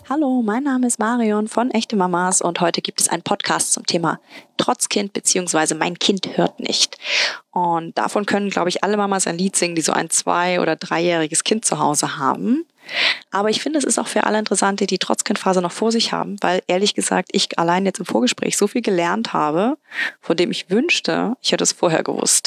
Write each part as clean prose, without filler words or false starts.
Hallo, mein Name ist Marion von Echte Mamas und heute gibt es einen Podcast zum Thema Trotzkind bzw. Mein Kind hört nicht. Und davon können, glaube ich, alle Mamas ein Lied singen, die so ein 2- oder 3-jähriges Kind zu Hause haben. Aber ich finde, es ist auch für alle interessant, die Trotzkindphase noch vor sich haben, weil ehrlich gesagt, ich allein jetzt im Vorgespräch so viel gelernt habe, von dem ich wünschte, ich hätte es vorher gewusst.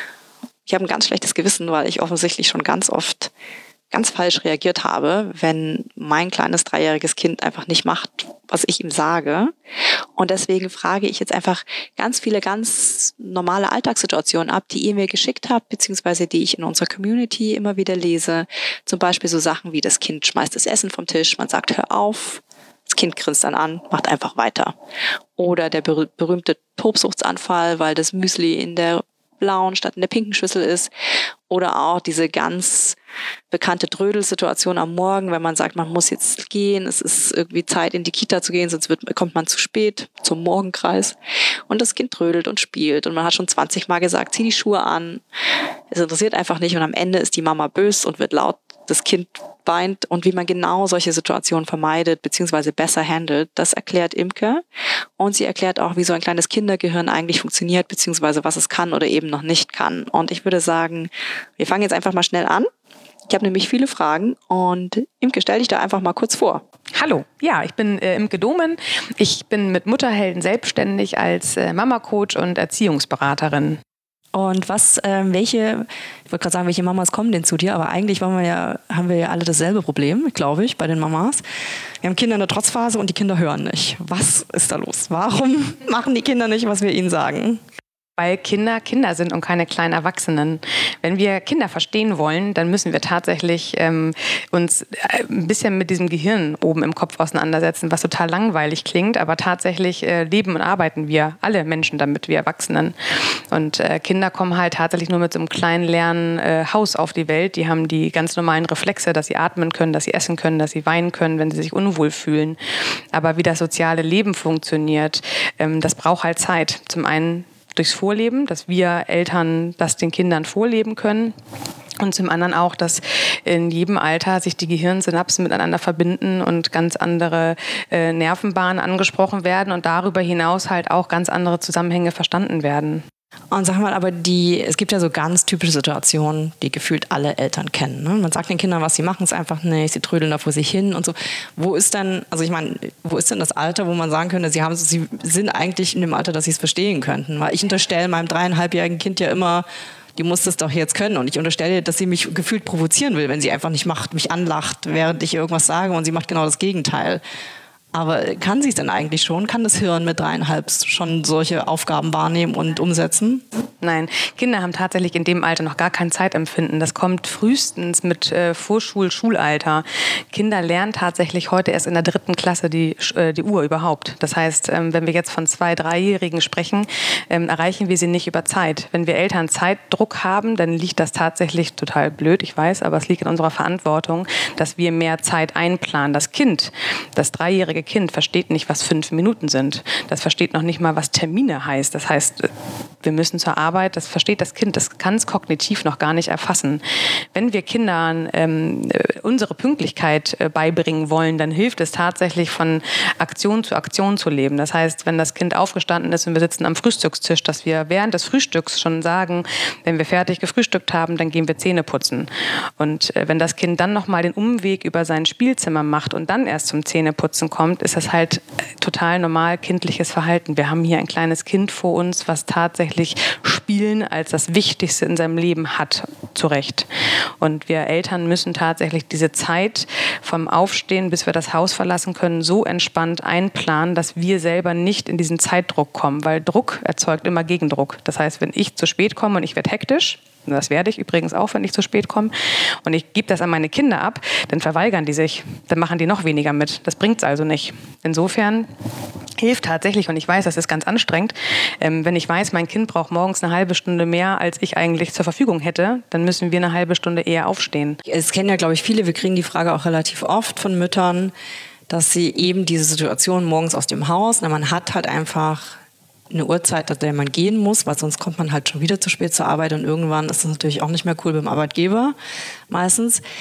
Ich habe ein ganz schlechtes Gewissen, weil ich offensichtlich schon ganz oft ganz falsch reagiert habe, wenn mein kleines 3-jähriges Kind einfach nicht macht, was ich ihm sage. Und deswegen frage ich jetzt einfach ganz viele ganz normale Alltagssituationen ab, die ihr mir geschickt habt, beziehungsweise die ich in unserer Community immer wieder lese. Zum Beispiel so Sachen wie das Kind schmeißt das Essen vom Tisch, man sagt, hör auf. Das Kind grinst dann an, macht einfach weiter. Oder der berühmte Tobsuchtsanfall, weil das Müsli in der blauen statt in der pinken Schüssel ist. Oder auch diese ganz bekannte Trödelsituation am Morgen, wenn man sagt, man muss jetzt gehen, es ist irgendwie Zeit, in die Kita zu gehen, sonst kommt man zu spät zum Morgenkreis. Und das Kind trödelt und spielt. Und man hat schon 20 Mal gesagt, zieh die Schuhe an. Es interessiert einfach nicht. Und am Ende ist die Mama böse und wird laut, das Kind weint. Und wie man genau solche Situationen vermeidet bzw. besser handelt, das erklärt Imke. Und sie erklärt auch, wie so ein kleines Kindergehirn eigentlich funktioniert bzw. was es kann oder eben noch nicht kann. Und ich würde sagen, wir fangen jetzt einfach mal schnell an. Ich habe nämlich viele Fragen und Imke, stell dich da einfach mal kurz vor. Hallo, ja, ich bin Imke Domen. Ich bin mit Mutterhelden selbstständig als Mama-Coach und Erziehungsberaterin. Und welche Mamas kommen denn zu dir? Aber eigentlich haben wir ja alle dasselbe Problem, glaube ich, bei den Mamas. Wir haben Kinder in der Trotzphase und die Kinder hören nicht. Was ist da los? Warum machen die Kinder nicht, was wir ihnen sagen? Weil Kinder sind und keine kleinen Erwachsenen. Wenn wir Kinder verstehen wollen, dann müssen wir tatsächlich uns ein bisschen mit diesem Gehirn oben im Kopf auseinandersetzen, was total langweilig klingt, aber tatsächlich leben und arbeiten wir, alle Menschen damit, wir Erwachsenen. Und Kinder kommen halt tatsächlich nur mit so einem kleinen leeren Haus auf die Welt. Die haben die ganz normalen Reflexe, dass sie atmen können, dass sie essen können, dass sie weinen können, wenn sie sich unwohl fühlen. Aber wie das soziale Leben funktioniert, das braucht halt Zeit. Zum einen durchs Vorleben, dass wir Eltern das den Kindern vorleben können. Und zum anderen auch, dass in jedem Alter sich die Gehirnsynapsen miteinander verbinden und ganz andere Nervenbahnen angesprochen werden und darüber hinaus halt auch ganz andere Zusammenhänge verstanden werden. Und sag mal, aber es gibt ja so ganz typische Situationen, die gefühlt alle Eltern kennen. Ne? Man sagt den Kindern was, sie machen es einfach nicht, sie trödeln da vor sich hin und so. Wo ist denn das Alter, wo man sagen könnte, sie sind eigentlich in dem Alter, dass sie es verstehen könnten? Weil ich unterstelle meinem 3,5-jährigen Kind ja immer, die muss das doch jetzt können. Und ich unterstelle, dass sie mich gefühlt provozieren will, wenn sie einfach nicht macht, mich anlacht, während ich irgendwas sage und sie macht genau das Gegenteil. Aber kann sie es denn eigentlich schon? Kann das Hirn mit 3,5 schon solche Aufgaben wahrnehmen und umsetzen? Nein, Kinder haben tatsächlich in dem Alter noch gar kein Zeitempfinden. Das kommt frühestens mit Schulalter. Kinder lernen tatsächlich heute erst in der 3. Klasse die Uhr überhaupt. Das heißt, wenn wir jetzt von 2-, 3-Jährigen sprechen, erreichen wir sie nicht über Zeit. Wenn wir Eltern Zeitdruck haben, dann liegt das tatsächlich total blöd, ich weiß, aber es liegt in unserer Verantwortung, dass wir mehr Zeit einplanen. Das 3-jährige Kind versteht nicht, was 5 Minuten sind. Das versteht noch nicht mal, was Termine heißt. Das heißt, wir müssen zur Arbeit, das versteht das Kind, das kann es kognitiv noch gar nicht erfassen. Wenn wir Kindern unsere Pünktlichkeit beibringen wollen, dann hilft es tatsächlich, von Aktion zu leben. Das heißt, wenn das Kind aufgestanden ist und wir sitzen am Frühstückstisch, dass wir während des Frühstücks schon sagen, wenn wir fertig gefrühstückt haben, dann gehen wir Zähne putzen. Und wenn das Kind dann nochmal den Umweg über sein Spielzimmer macht und dann erst zum Zähneputzen kommt, ist das halt total normal kindliches Verhalten. Wir haben hier ein kleines Kind vor uns, was tatsächlich Spielen als das Wichtigste in seinem Leben hat, zu Recht. Und wir Eltern müssen tatsächlich diese Zeit vom Aufstehen, bis wir das Haus verlassen können, so entspannt einplanen, dass wir selber nicht in diesen Zeitdruck kommen, weil Druck erzeugt immer Gegendruck. Das heißt, wenn ich zu spät komme und ich werde hektisch, und das werde ich übrigens auch, wenn ich zu spät komme, und ich gebe das an meine Kinder ab, dann verweigern die sich, dann machen die noch weniger mit. Das bringt es also nicht. Insofern hilft tatsächlich, und ich weiß, das ist ganz anstrengend, wenn ich weiß, mein Kind braucht morgens eine halbe Stunde mehr, als ich eigentlich zur Verfügung hätte, dann müssen wir eine halbe Stunde eher aufstehen. Es kennen ja, glaube ich, viele, wir kriegen die Frage auch relativ oft von Müttern, dass sie eben diese Situation morgens aus dem Haus, man hat halt einfach eine Uhrzeit, an der man gehen muss, weil sonst kommt man halt schon wieder zu spät zur Arbeit und irgendwann ist das natürlich auch nicht mehr cool beim Arbeitgeber meistens.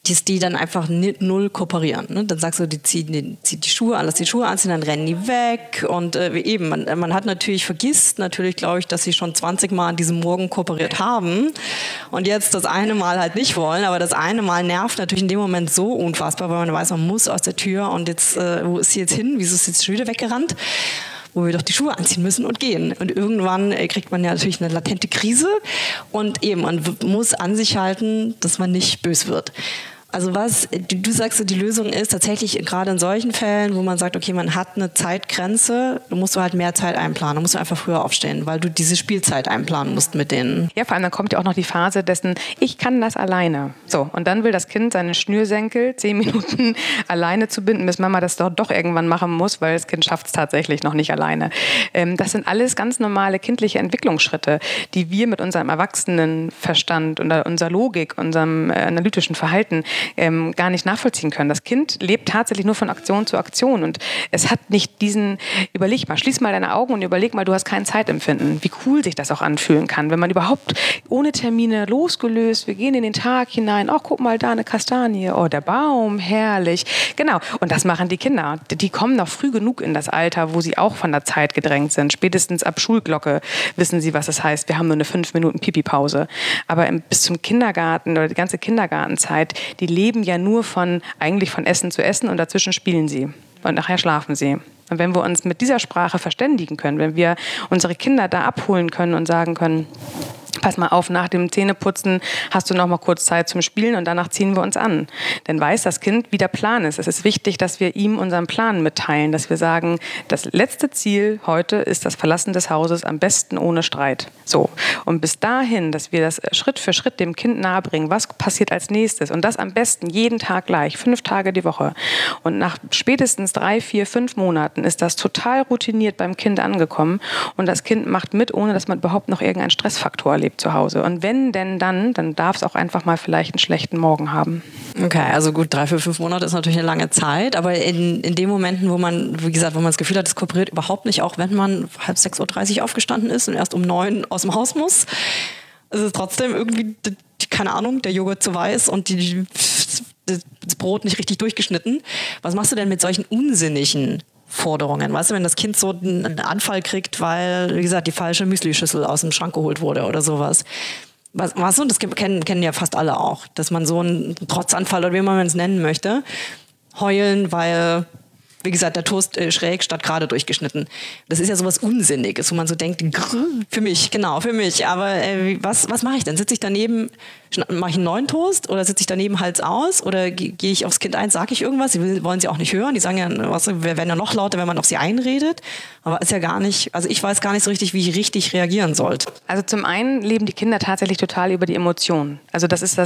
die dann einfach null kooperieren. Ne? Dann sagst du, die ziehen die Schuhe an, lass die Schuhe anziehen, dann rennen die weg. Und man hat vergisst natürlich, glaube ich, dass sie schon 20 Mal an diesem Morgen kooperiert haben und jetzt das eine Mal halt nicht wollen. Aber das eine Mal nervt natürlich in dem Moment so unfassbar, weil man weiß, man muss aus der Tür und jetzt, wo ist sie jetzt hin? Wieso ist sie jetzt schon wieder weggerannt? Wo wir doch die Schuhe anziehen müssen und gehen. Und irgendwann kriegt man ja natürlich eine latente Krise und man muss an sich halten, dass man nicht böse wird. Also du sagst, die Lösung ist tatsächlich gerade in solchen Fällen, wo man sagt, okay, man hat eine Zeitgrenze, du musst halt mehr Zeit einplanen, du musst einfach früher aufstehen, weil du diese Spielzeit einplanen musst mit denen. Ja, vor allem dann kommt ja auch noch die Phase dessen, ich kann das alleine. So, und dann will das Kind seine Schnürsenkel 10 Minuten alleine zu binden, bis Mama das doch irgendwann machen muss, weil das Kind schafft es tatsächlich noch nicht alleine. Das sind alles ganz normale kindliche Entwicklungsschritte, die wir mit unserem Erwachsenenverstand und unserer Logik, unserem analytischen Verhalten gar nicht nachvollziehen können. Das Kind lebt tatsächlich nur von Aktion zu Aktion und es hat nicht überleg mal, schließ mal deine Augen und überleg mal, du hast kein Zeitempfinden. Wie cool sich das auch anfühlen kann, wenn man überhaupt ohne Termine losgelöst, wir gehen in den Tag hinein, guck mal da eine Kastanie, der Baum, herrlich. Genau, und das machen die Kinder. Die kommen noch früh genug in das Alter, wo sie auch von der Zeit gedrängt sind. Spätestens ab Schulglocke wissen sie, was es heißt. Wir haben nur eine 5 Minuten Pipi-Pause. Aber bis zum Kindergarten oder die ganze Kindergartenzeit, die leben ja nur eigentlich von Essen zu Essen und dazwischen spielen sie und nachher schlafen sie. Und wenn wir uns mit dieser Sprache verständigen können, wenn wir unsere Kinder da abholen können und sagen können, pass mal auf, nach dem Zähneputzen hast du noch mal kurz Zeit zum Spielen und danach ziehen wir uns an. Dann weiß das Kind, wie der Plan ist. Es ist wichtig, dass wir ihm unseren Plan mitteilen, dass wir sagen, das letzte Ziel heute ist das Verlassen des Hauses, am besten ohne Streit. So. Und bis dahin, dass wir das Schritt für Schritt dem Kind nahebringen, was passiert als nächstes und das am besten jeden Tag gleich, 5 Tage die Woche. Und nach spätestens 3, 4, 5 Monaten ist das total routiniert beim Kind angekommen und das Kind macht mit, ohne dass man überhaupt noch irgendeinen Stressfaktor erlebt zu Hause. Und wenn denn dann darf es auch einfach mal vielleicht einen schlechten Morgen haben. Okay, also gut, 3, 4, 5 Monate ist natürlich eine lange Zeit, aber in den Momenten, wo man das Gefühl hat, es kooperiert überhaupt nicht, auch wenn man 5:30 Uhr aufgestanden ist und erst um 9 aus dem Haus muss, ist es trotzdem irgendwie, keine Ahnung, der Joghurt zu weiß und das Brot nicht richtig durchgeschnitten. Was machst du denn mit solchen unsinnigen Forderungen? Weißt du, wenn das Kind so einen Anfall kriegt, weil, wie gesagt, die falsche Müslischüssel aus dem Schrank geholt wurde oder sowas. Was und das kennen ja fast alle auch, dass man so einen Trotzanfall oder wie man es nennen möchte, heulen, weil, wie gesagt, der Toast schräg statt gerade durchgeschnitten. Das ist ja sowas Unsinniges, wo man so denkt, für mich. Aber was mache ich denn? Sitze ich daneben, mache ich einen neuen Toast oder sitze ich daneben Hals aus oder gehe ich aufs Kind ein, sage ich irgendwas? Sie wollen sie auch nicht hören. Die sagen ja, wir werden ja noch lauter, wenn man auf sie einredet. Aber ist ja gar nicht, also ich weiß gar nicht so richtig, wie ich richtig reagieren sollte. Also zum einen leben die Kinder tatsächlich total über die Emotionen. Also das ist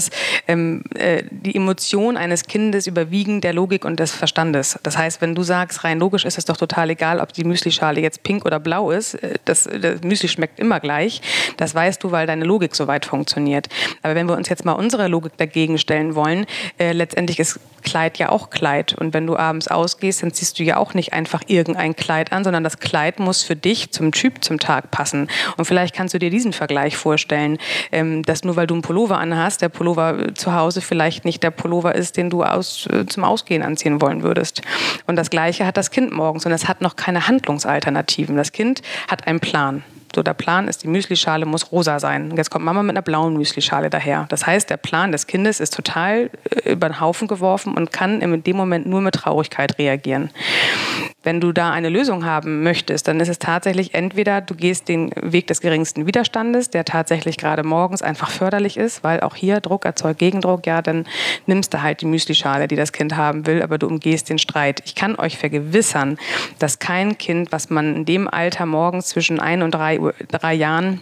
die Emotion eines Kindes überwiegen der Logik und des Verstandes. Das heißt, wenn du sagst, rein logisch ist es doch total egal, ob die Müslischale jetzt pink oder blau ist, das Müsli schmeckt immer gleich. Das weißt du, weil deine Logik so weit funktioniert. Aber wenn wir uns jetzt mal unsere Logik dagegen stellen wollen, letztendlich ist Kleid ja auch Kleid. Und wenn du abends ausgehst, dann ziehst du ja auch nicht einfach irgendein Kleid an, sondern das Kleid muss für dich zum Typ zum Tag passen. Und vielleicht kannst du dir diesen Vergleich vorstellen, dass nur weil du einen Pullover anhast, der Pullover zu Hause vielleicht nicht der Pullover ist, den du zum Ausgehen anziehen wollen würdest. Und das Gleiche hat das Kind morgens und es hat noch keine Handlungsalternativen. Das Kind hat einen Plan. So, der Plan ist, die Müslischale muss rosa sein. Und jetzt kommt Mama mit einer blauen Müslischale daher. Das heißt, der Plan des Kindes ist total über den Haufen geworfen und kann in dem Moment nur mit Traurigkeit reagieren. Wenn du da eine Lösung haben möchtest, dann ist es tatsächlich entweder, du gehst den Weg des geringsten Widerstandes, der tatsächlich gerade morgens einfach förderlich ist, weil auch hier Druck erzeugt Gegendruck, ja, dann nimmst du halt die Müslischale, die das Kind haben will, aber du umgehst den Streit. Ich kann euch vergewissern, dass kein Kind, was man in dem Alter morgens zwischen 1 und 3 Jahren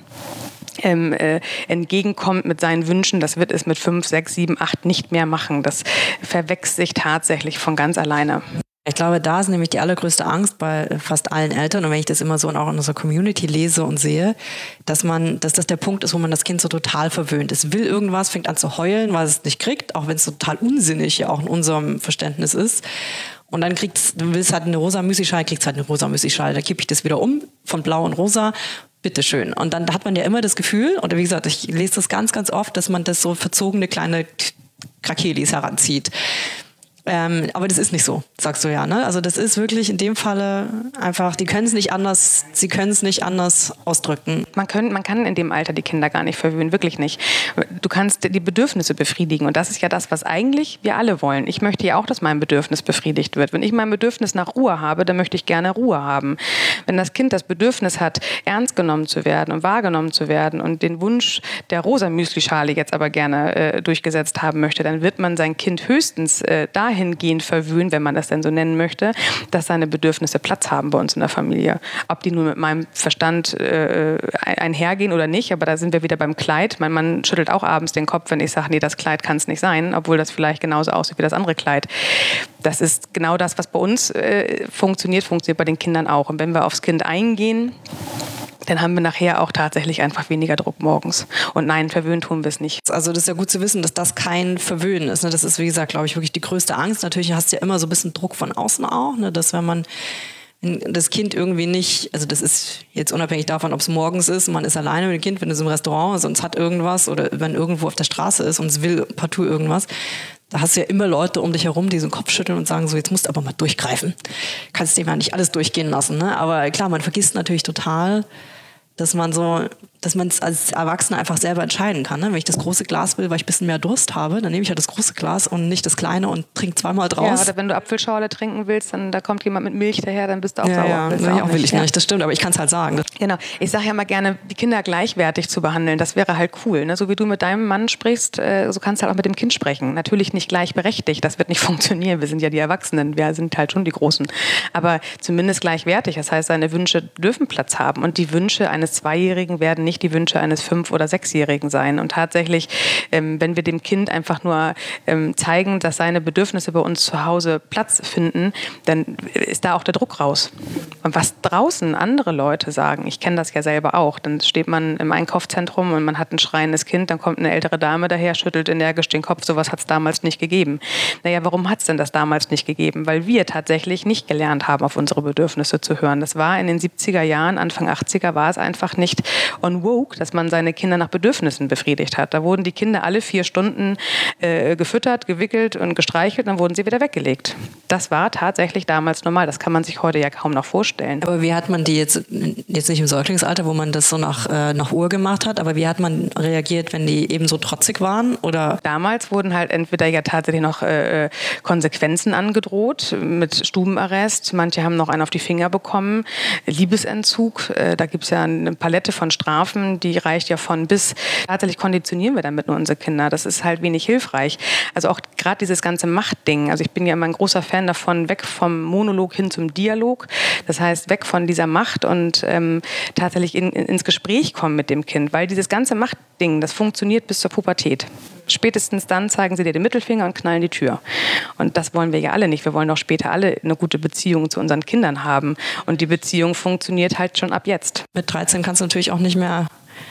entgegenkommt mit seinen Wünschen, das wird es mit 5, 6, 7, 8 nicht mehr machen. Das verwächst sich tatsächlich von ganz alleine. Ich glaube, da ist nämlich die allergrößte Angst bei fast allen Eltern, und wenn ich das immer so auch in unserer Community lese und sehe, dass das der Punkt ist, wo man das Kind so total verwöhnt. Es will irgendwas, fängt an zu heulen, weil es nicht kriegt, auch wenn es total unsinnig ja auch in unserem Verständnis ist. Und dann du willst halt eine rosa Müslischale, kriegst halt eine rosa Müslischale. Da kippe ich das wieder um, von blau und rosa. Bitteschön. Und dann hat man ja immer das Gefühl, oder wie gesagt, ich lese das ganz, ganz oft, dass man das so verzogene kleine Krakeelis heranzieht. Aber das ist nicht so, sagst du ja, ne? Also das ist wirklich in dem Falle einfach, sie können es nicht anders ausdrücken. Man kann in dem Alter die Kinder gar nicht verwöhnen, wirklich nicht. Du kannst die Bedürfnisse befriedigen und das ist ja das, was eigentlich wir alle wollen. Ich möchte ja auch, dass mein Bedürfnis befriedigt wird. Wenn ich mein Bedürfnis nach Ruhe habe, dann möchte ich gerne Ruhe haben. Wenn das Kind das Bedürfnis hat, ernst genommen zu werden und wahrgenommen zu werden und den Wunsch der rosa Müslischale jetzt aber gerne durchgesetzt haben möchte, dann wird man sein Kind höchstens dahingehend verwöhnen, wenn man das denn so nennen möchte, dass seine Bedürfnisse Platz haben bei uns in der Familie. Ob die nur mit meinem Verstand einhergehen oder nicht, aber da sind wir wieder beim Kleid. Mein Mann schüttelt auch abends den Kopf, wenn ich sage, nee, das Kleid kann es nicht sein, obwohl das vielleicht genauso aussieht wie das andere Kleid. Das ist genau das, was bei uns funktioniert bei den Kindern auch. Und wenn wir aufs Kind eingehen, dann haben wir nachher auch tatsächlich einfach weniger Druck morgens. Und nein, verwöhnen tun wir es nicht. Also das ist ja gut zu wissen, dass das kein Verwöhnen ist. Ne? Das ist, wie gesagt, glaube ich, wirklich die größte Angst. Natürlich hast du ja immer so ein bisschen Druck von außen auch, ne? Dass wenn man das Kind irgendwie nicht, also das ist jetzt unabhängig davon, ob es morgens ist, man ist alleine mit dem Kind, wenn es im Restaurant ist und es hat irgendwas oder wenn irgendwo auf der Straße ist und es will partout irgendwas, da hast du ja immer Leute um dich herum, die so den Kopf schütteln und sagen so, jetzt musst du aber mal durchgreifen. Kannst dir mal nicht alles durchgehen lassen. Ne? Aber klar, man vergisst natürlich total, dass man es als Erwachsener einfach selber entscheiden kann. Ne? Wenn ich das große Glas will, weil ich ein bisschen mehr Durst habe, dann nehme ich ja das große Glas und nicht das kleine und trinke zweimal draus. Ja, oder wenn du Apfelschorle trinken willst, dann da kommt jemand mit Milch daher, dann bist du auch sauer. Ja, will ich nicht, das stimmt, aber ich kann es halt sagen. Genau, ich sage ja mal gerne, die Kinder gleichwertig zu behandeln, das wäre halt cool. Ne? So wie du mit deinem Mann sprichst, so kannst du halt auch mit dem Kind sprechen. Natürlich nicht gleichberechtigt, das wird nicht funktionieren, wir sind ja die Erwachsenen, wir sind halt schon die Großen. Aber zumindest gleichwertig, das heißt, seine Wünsche dürfen Platz haben und die Wünsche eines Zweijährigen werden nicht die Wünsche eines 5- oder 6-Jährigen sein. Und tatsächlich, wenn wir dem Kind einfach nur zeigen, dass seine Bedürfnisse bei uns zu Hause Platz finden, dann ist da auch der Druck raus. Und was draußen andere Leute sagen, ich kenne das ja selber auch, dann steht man im Einkaufszentrum und man hat ein schreiendes Kind, dann kommt eine ältere Dame daher, schüttelt energisch den Kopf, sowas hat es damals nicht gegeben. Naja, warum hat es denn das damals nicht gegeben? Weil wir tatsächlich nicht gelernt haben, auf unsere Bedürfnisse zu hören. Das war in den 70er Jahren, Anfang 80er war es einfach nicht on woke, dass man seine Kinder nach Bedürfnissen befriedigt hat. Da wurden die Kinder alle 4 Stunden gefüttert, gewickelt und gestreichelt, dann wurden sie wieder weggelegt. Das war tatsächlich damals normal. Das kann man sich heute ja kaum noch vorstellen. Aber wie hat man die jetzt nicht im Säuglingsalter, wo man das so nach Uhr gemacht hat, aber wie hat man reagiert, wenn die eben so trotzig waren? Oder? Damals wurden halt entweder ja tatsächlich noch Konsequenzen angedroht mit Stubenarrest. Manche haben noch einen auf die Finger bekommen. Liebesentzug, da gibt es ja eine Palette von Strafen, die reicht ja von bis. Tatsächlich konditionieren wir damit nur unsere Kinder. Das ist halt wenig hilfreich. Also auch gerade dieses ganze Machtding. Also ich bin ja immer ein großer Fan davon, weg vom Monolog hin zum Dialog. Das heißt, weg von dieser Macht und tatsächlich ins Gespräch kommen mit dem Kind. Weil dieses ganze Machtding, das funktioniert bis zur Pubertät. Spätestens dann zeigen sie dir den Mittelfinger und knallen die Tür. Und das wollen wir ja alle nicht. Wir wollen doch später alle eine gute Beziehung zu unseren Kindern haben. Und die Beziehung funktioniert halt schon ab jetzt. Mit 13 kannst du natürlich auch nicht mehr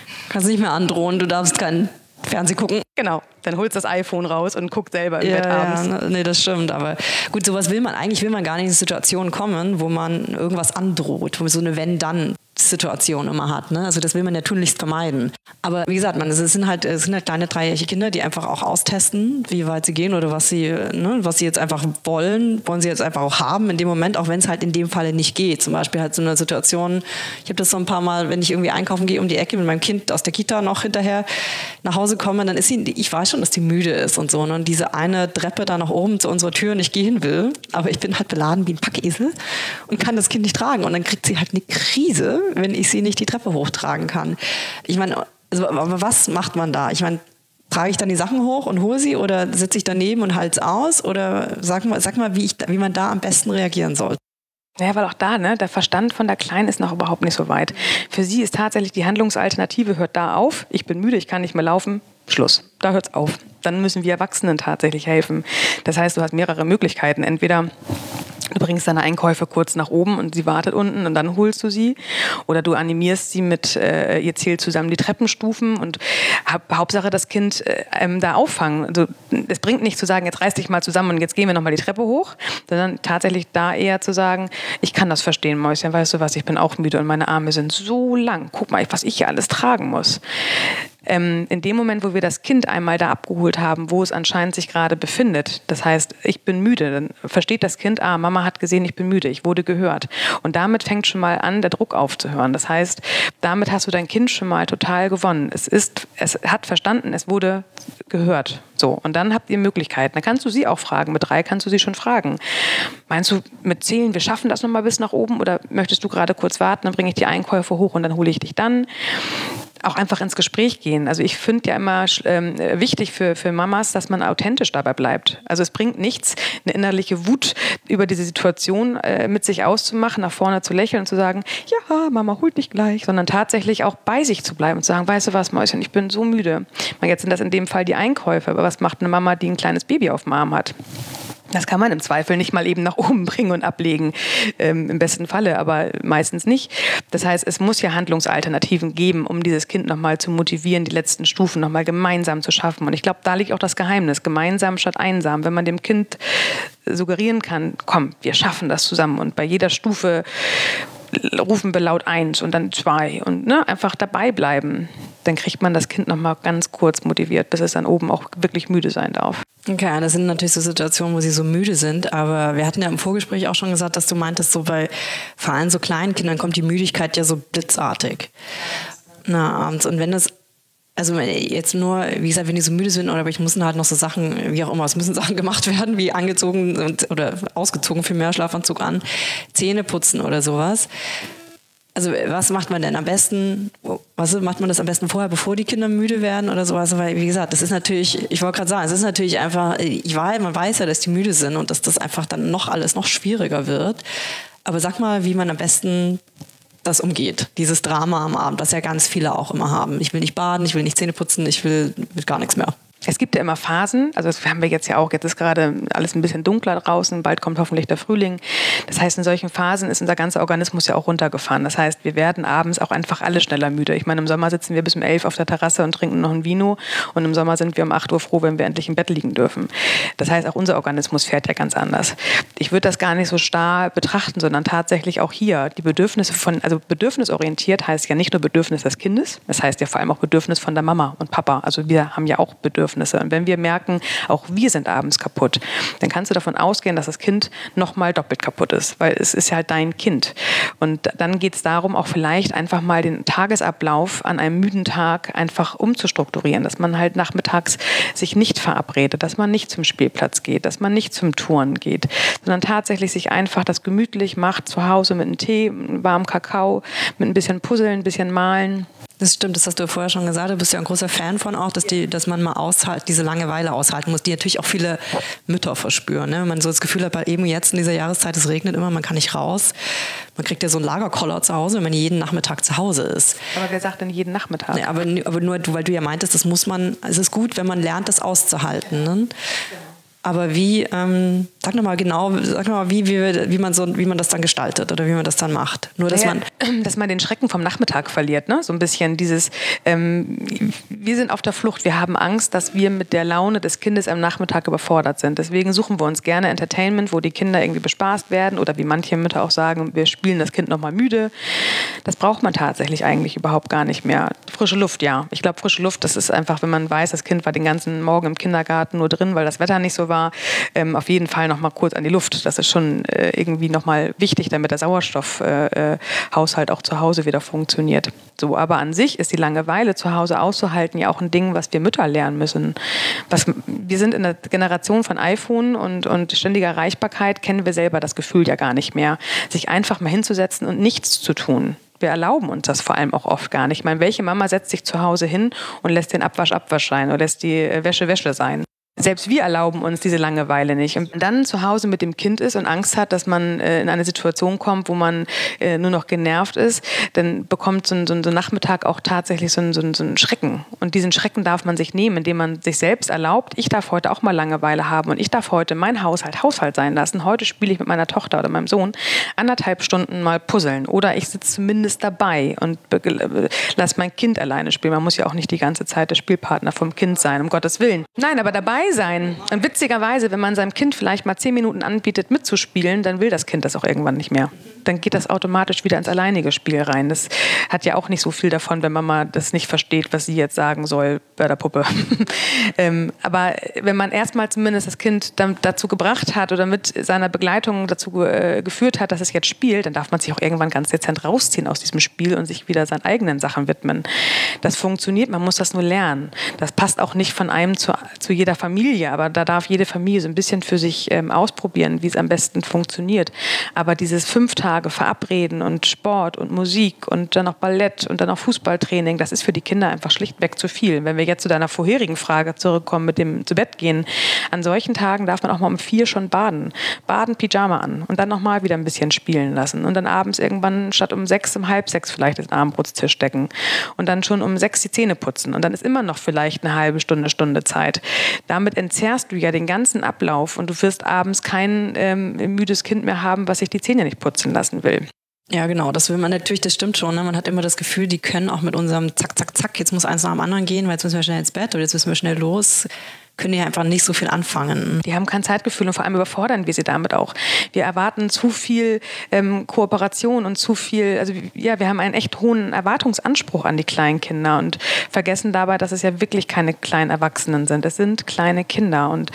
androhen. Du darfst keinen Fernsehen gucken. Genau, dann holst das iPhone raus und guckst selber im Bett abends. Ja, nee, das stimmt. Aber gut, sowas will man gar nicht in Situationen kommen, wo man irgendwas androht, wo man so eine Wenn-Dann-Situation immer hat. Ne? Also das will man ja tunlichst vermeiden. Aber wie gesagt, es sind halt kleine 3-jährige Kinder, die einfach auch austesten, wie weit sie gehen oder was sie jetzt einfach wollen sie jetzt einfach auch haben in dem Moment, auch wenn es halt in dem Falle nicht geht. Zum Beispiel halt so eine Situation, ich habe das so ein paar Mal, wenn ich irgendwie einkaufen gehe um die Ecke mit meinem Kind aus der Kita noch hinterher nach Hause komme, dann ist ich weiß schon, dass die müde ist und so. Ne? Und diese eine Treppe da nach oben zu unserer Tür nicht gehen will, aber ich bin halt beladen wie ein Packesel und kann das Kind nicht tragen. Und dann kriegt sie halt eine Krise, wenn ich sie nicht die Treppe hochtragen kann. Ich meine, aber was macht man da? Ich meine, trage ich dann die Sachen hoch und hole sie oder sitze ich daneben und halte es aus? Oder sag mal, wie man da am besten reagieren soll. Ja, weil auch da, ne, der Verstand von der Kleinen ist noch überhaupt nicht so weit. Für sie ist tatsächlich die Handlungsalternative, hört da auf, ich bin müde, ich kann nicht mehr laufen, Schluss, da hört's auf. Dann müssen wir Erwachsenen tatsächlich helfen. Das heißt, du hast mehrere Möglichkeiten. Entweder du bringst deine Einkäufe kurz nach oben und sie wartet unten und dann holst du sie. Oder du animierst sie mit, ihr zählt zusammen die Treppenstufen und Hauptsache das Kind da auffangen. Also es bringt nicht zu sagen, jetzt reiß dich mal zusammen und jetzt gehen wir nochmal die Treppe hoch, sondern tatsächlich da eher zu sagen, ich kann das verstehen, Mäuschen, weißt du was, ich bin auch müde und meine Arme sind so lang. Guck mal, was ich hier alles tragen muss. in dem Moment, wo wir das Kind einmal da abgeholt haben, wo es anscheinend sich gerade befindet, das heißt, ich bin müde, dann versteht das Kind, Mama hat gesehen, ich bin müde, ich wurde gehört. Und damit fängt schon mal an, der Druck aufzuhören. Das heißt, damit hast du dein Kind schon mal total gewonnen. Es hat verstanden, es wurde gehört. So, und dann habt ihr Möglichkeiten. Dann kannst du sie auch fragen. Mit 3 kannst du sie schon fragen. Meinst du, mit Zählen, wir schaffen das nochmal bis nach oben? Oder möchtest du gerade kurz warten, dann bringe ich die Einkäufe hoch und dann hole ich dich dann? Auch einfach ins Gespräch gehen. Also ich finde ja immer wichtig für Mamas, dass man authentisch dabei bleibt. Also es bringt nichts, eine innerliche Wut über diese Situation mit sich auszumachen, nach vorne zu lächeln und zu sagen, ja, Mama holt mich gleich, sondern tatsächlich auch bei sich zu bleiben und zu sagen, weißt du was, Mäuschen, ich bin so müde. Jetzt sind das in dem Fall die Einkäufe, aber was macht eine Mama, die ein kleines Baby auf dem Arm hat? Das kann man im Zweifel nicht mal eben nach oben bringen und ablegen, im besten Falle, aber meistens nicht. Das heißt, es muss ja Handlungsalternativen geben, um dieses Kind nochmal zu motivieren, die letzten Stufen nochmal gemeinsam zu schaffen. Und ich glaube, da liegt auch das Geheimnis, gemeinsam statt einsam. Wenn man dem Kind suggerieren kann, komm, wir schaffen das zusammen und bei jeder Stufe rufen wir laut 1 und dann 2 und einfach dabei bleiben. Dann kriegt man das Kind noch mal ganz kurz motiviert, bis es dann oben auch wirklich müde sein darf. Okay, das sind natürlich so Situationen, wo sie so müde sind, aber wir hatten ja im Vorgespräch auch schon gesagt, dass du meintest, so bei vor allem so kleinen Kindern kommt die Müdigkeit ja so blitzartig abends. Und wenn das, also jetzt nur, wie gesagt, wenn die so müde sind, oder ich müssen halt noch so Sachen, wie auch immer, es müssen Sachen gemacht werden, wie angezogen oder ausgezogen für mehr Schlafanzug an, Zähne putzen oder sowas. Also was macht man denn am besten, macht man das am besten vorher, bevor die Kinder müde werden oder sowas? Weil, wie gesagt, das ist natürlich, ich wollte gerade sagen, es ist natürlich einfach, man weiß ja, dass die müde sind und dass das einfach dann noch alles noch schwieriger wird. Aber sag mal, wie man am besten das umgeht, dieses Drama am Abend, das ja ganz viele auch immer haben. Ich will nicht baden, ich will nicht Zähne putzen, ich will gar nichts mehr. Es gibt ja immer Phasen, also das haben wir jetzt ja auch, jetzt ist gerade alles ein bisschen dunkler draußen, bald kommt hoffentlich der Frühling. Das heißt, in solchen Phasen ist unser ganzer Organismus ja auch runtergefahren. Das heißt, wir werden abends auch einfach alle schneller müde. Ich meine, im Sommer sitzen wir bis um 11 auf der Terrasse und trinken noch ein Vino und im Sommer sind wir um 8 Uhr froh, wenn wir endlich im Bett liegen dürfen. Das heißt, auch unser Organismus fährt ja ganz anders. Ich würde das gar nicht so starr betrachten, sondern tatsächlich auch hier die Bedürfnisse also bedürfnisorientiert heißt ja nicht nur Bedürfnis des Kindes, das heißt ja vor allem auch Bedürfnis von der Mama und Papa. Also wir haben ja auch Bedürfnisse. Und wenn wir merken, auch wir sind abends kaputt, dann kannst du davon ausgehen, dass das Kind nochmal doppelt kaputt ist, weil es ist ja halt dein Kind. Und dann geht es darum, auch vielleicht einfach mal den Tagesablauf an einem müden Tag einfach umzustrukturieren, dass man halt nachmittags sich nicht verabredet, dass man nicht zum Spielplatz geht, dass man nicht zum Touren geht, sondern tatsächlich sich einfach das gemütlich macht, zu Hause mit einem Tee, einem warmen Kakao, mit ein bisschen Puzzeln, ein bisschen Malen. Das stimmt, das hast du ja vorher schon gesagt. Du bist ja ein großer Fan von auch, dass man mal diese Langeweile aushalten muss, die natürlich auch viele Mütter verspüren. Ne? Wenn man so das Gefühl hat, bei eben jetzt in dieser Jahreszeit, es regnet immer, man kann nicht raus. Man kriegt ja so einen Lagerkoller zu Hause, wenn man jeden Nachmittag zu Hause ist. Aber wer sagt denn jeden Nachmittag? Ja, aber nur, weil du ja meintest, es ist gut, wenn man lernt, das auszuhalten. Ne? Aber sag nochmal, wie man das dann gestaltet oder wie man das dann macht. Nur, dass man den Schrecken vom Nachmittag verliert, ne? So ein bisschen dieses, wir sind auf der Flucht, wir haben Angst, dass wir mit der Laune des Kindes am Nachmittag überfordert sind. Deswegen suchen wir uns gerne Entertainment, wo die Kinder irgendwie bespaßt werden oder wie manche Mütter auch sagen, wir spielen das Kind nochmal müde. Das braucht man tatsächlich eigentlich überhaupt gar nicht mehr. Frische Luft, ja. Ich glaube, frische Luft, das ist einfach, wenn man weiß, das Kind war den ganzen Morgen im Kindergarten nur drin, weil das Wetter nicht so war, auf jeden Fall noch mal kurz an die Luft. Das ist schon irgendwie noch mal wichtig, damit der Sauerstoffhaushalt auch zu Hause wieder funktioniert. So, aber an sich ist die Langeweile zu Hause auszuhalten ja auch ein Ding, was wir Mütter lernen müssen. Wir sind in der Generation von iPhone und ständiger Erreichbarkeit, kennen wir selber das Gefühl ja gar nicht mehr, sich einfach mal hinzusetzen und nichts zu tun. Wir erlauben uns das vor allem auch oft gar nicht. Ich meine, welche Mama setzt sich zu Hause hin und lässt den Abwasch sein oder lässt die Wäsche sein? Selbst wir erlauben uns diese Langeweile nicht. Und dann zu Hause mit dem Kind ist und Angst hat, dass man in eine Situation kommt, wo man nur noch genervt ist, dann bekommt so ein Nachmittag auch tatsächlich so einen Schrecken. Und diesen Schrecken darf man sich nehmen, indem man sich selbst erlaubt, ich darf heute auch mal Langeweile haben und ich darf heute mein Haushalt sein lassen. Heute spiele ich mit meiner Tochter oder meinem Sohn 1,5 Stunden mal puzzeln. Oder ich sitze zumindest dabei und lasse mein Kind alleine spielen. Man muss ja auch nicht die ganze Zeit der Spielpartner vom Kind sein, um Gottes Willen. Nein, aber dabei dabei sein. Und witzigerweise, wenn man seinem Kind vielleicht mal 10 Minuten anbietet, mitzuspielen, dann will das Kind das auch irgendwann nicht mehr. Dann geht das automatisch wieder ins alleinige Spiel rein. Das hat ja auch nicht so viel davon, wenn Mama das nicht versteht, was sie jetzt sagen soll bei der Puppe. Aber wenn man erstmal zumindest das Kind dann dazu gebracht hat oder mit seiner Begleitung dazu geführt hat, dass es jetzt spielt, dann darf man sich auch irgendwann ganz dezent rausziehen aus diesem Spiel und sich wieder seinen eigenen Sachen widmen. Das funktioniert, man muss das nur lernen. Das passt auch nicht von einem zu jeder Familie, aber da darf jede Familie so ein bisschen für sich ausprobieren, wie es am besten funktioniert. Aber dieses 5 Tage verabreden und Sport und Musik und dann noch Ballett und dann noch Fußballtraining, das ist für die Kinder einfach schlichtweg zu viel. Wenn wir jetzt zu deiner vorherigen Frage zurückkommen mit dem zu Bett gehen, an solchen Tagen darf man auch mal um 4 schon baden, Pyjama an und dann nochmal wieder ein bisschen spielen lassen und dann abends irgendwann statt um 6, um 5:30 vielleicht den Abendbrotstisch decken und dann schon um 6 die Zähne putzen und dann ist immer noch vielleicht eine halbe Stunde Zeit. Damit entzerrst du ja den ganzen Ablauf und du wirst abends kein müdes Kind mehr haben, was sich die Zähne nicht putzen lassen will. Ja, genau, das will man natürlich, das stimmt schon. Ne? Man hat immer das Gefühl, die können auch mit unserem Zack, Zack, Zack, jetzt muss eins nach dem anderen gehen, weil jetzt müssen wir schnell ins Bett oder jetzt müssen wir schnell los, können die einfach nicht so viel anfangen. Die haben kein Zeitgefühl und vor allem überfordern wir sie damit auch. Wir erwarten zu viel Kooperation und zu viel, also ja, wir haben einen echt hohen Erwartungsanspruch an die kleinen Kinder und vergessen dabei, dass es ja wirklich keine kleinen Erwachsenen sind. Es sind kleine Kinder und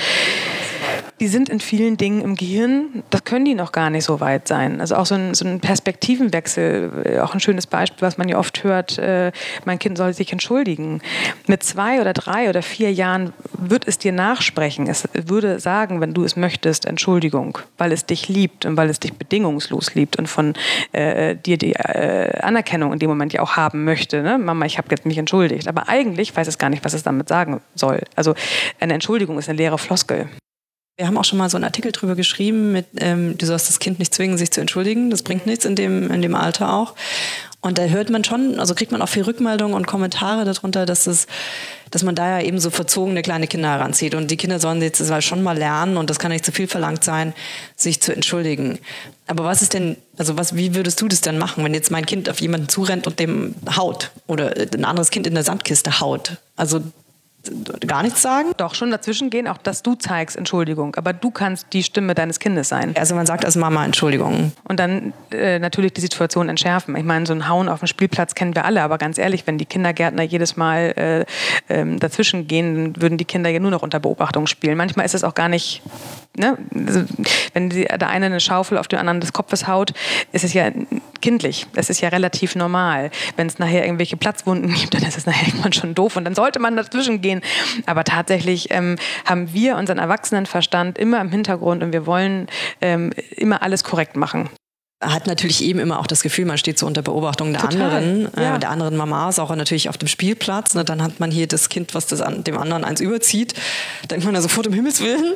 die sind in vielen Dingen im Gehirn, das können die noch gar nicht so weit sein. Also auch so ein Perspektivenwechsel, auch ein schönes Beispiel, was man ja oft hört, mein Kind soll sich entschuldigen. Mit 2 oder 3 oder 4 Jahren wird es dir nachsprechen. Es würde sagen, wenn du es möchtest, Entschuldigung, weil es dich liebt und weil es dich bedingungslos liebt und von dir die Anerkennung in dem Moment ja auch haben möchte. Ne? Mama, ich habe jetzt mich entschuldigt. Aber eigentlich weiß es gar nicht, was es damit sagen soll. Also eine Entschuldigung ist eine leere Floskel. Wir haben auch schon mal so einen Artikel drüber geschrieben, du sollst das Kind nicht zwingen, sich zu entschuldigen. Das bringt nichts in dem Alter auch. Und da hört man schon, also kriegt man auch viel Rückmeldungen und Kommentare darunter, dass man da ja eben so verzogene kleine Kinder heranzieht. Und die Kinder sollen jetzt schon mal lernen, und das kann nicht zu viel verlangt sein, sich zu entschuldigen. Aber was ist denn, wie würdest du das denn machen, wenn jetzt mein Kind auf jemanden zurennt und dem haut? Oder ein anderes Kind in der Sandkiste haut? Also gar nichts sagen? Doch, schon dazwischen gehen, auch dass du zeigst Entschuldigung. Aber du kannst die Stimme deines Kindes sein. Also man sagt als Mama Entschuldigung. Und dann natürlich die Situation entschärfen. Ich meine, so ein Hauen auf dem Spielplatz kennen wir alle. Aber ganz ehrlich, wenn die Kindergärtner jedes Mal dazwischen gehen, dann würden die Kinder ja nur noch unter Beobachtung spielen. Manchmal ist es auch gar nicht, ne? Also, wenn der eine eine Schaufel auf den anderen des Kopfes haut, ist es ja kindlich. Es ist ja relativ normal. Wenn es nachher irgendwelche Platzwunden gibt, dann ist es nachher irgendwann schon doof. Und dann sollte man dazwischen gehen. Aber tatsächlich haben wir unseren Erwachsenenverstand immer im Hintergrund und wir wollen immer alles korrekt machen. Hat natürlich eben immer auch das Gefühl, man steht so unter Beobachtung der anderen Mamas, auch natürlich auf dem Spielplatz. Ne? Dann hat man hier das Kind, was dem anderen eins überzieht. Denkt man da sofort, um Himmels Willen.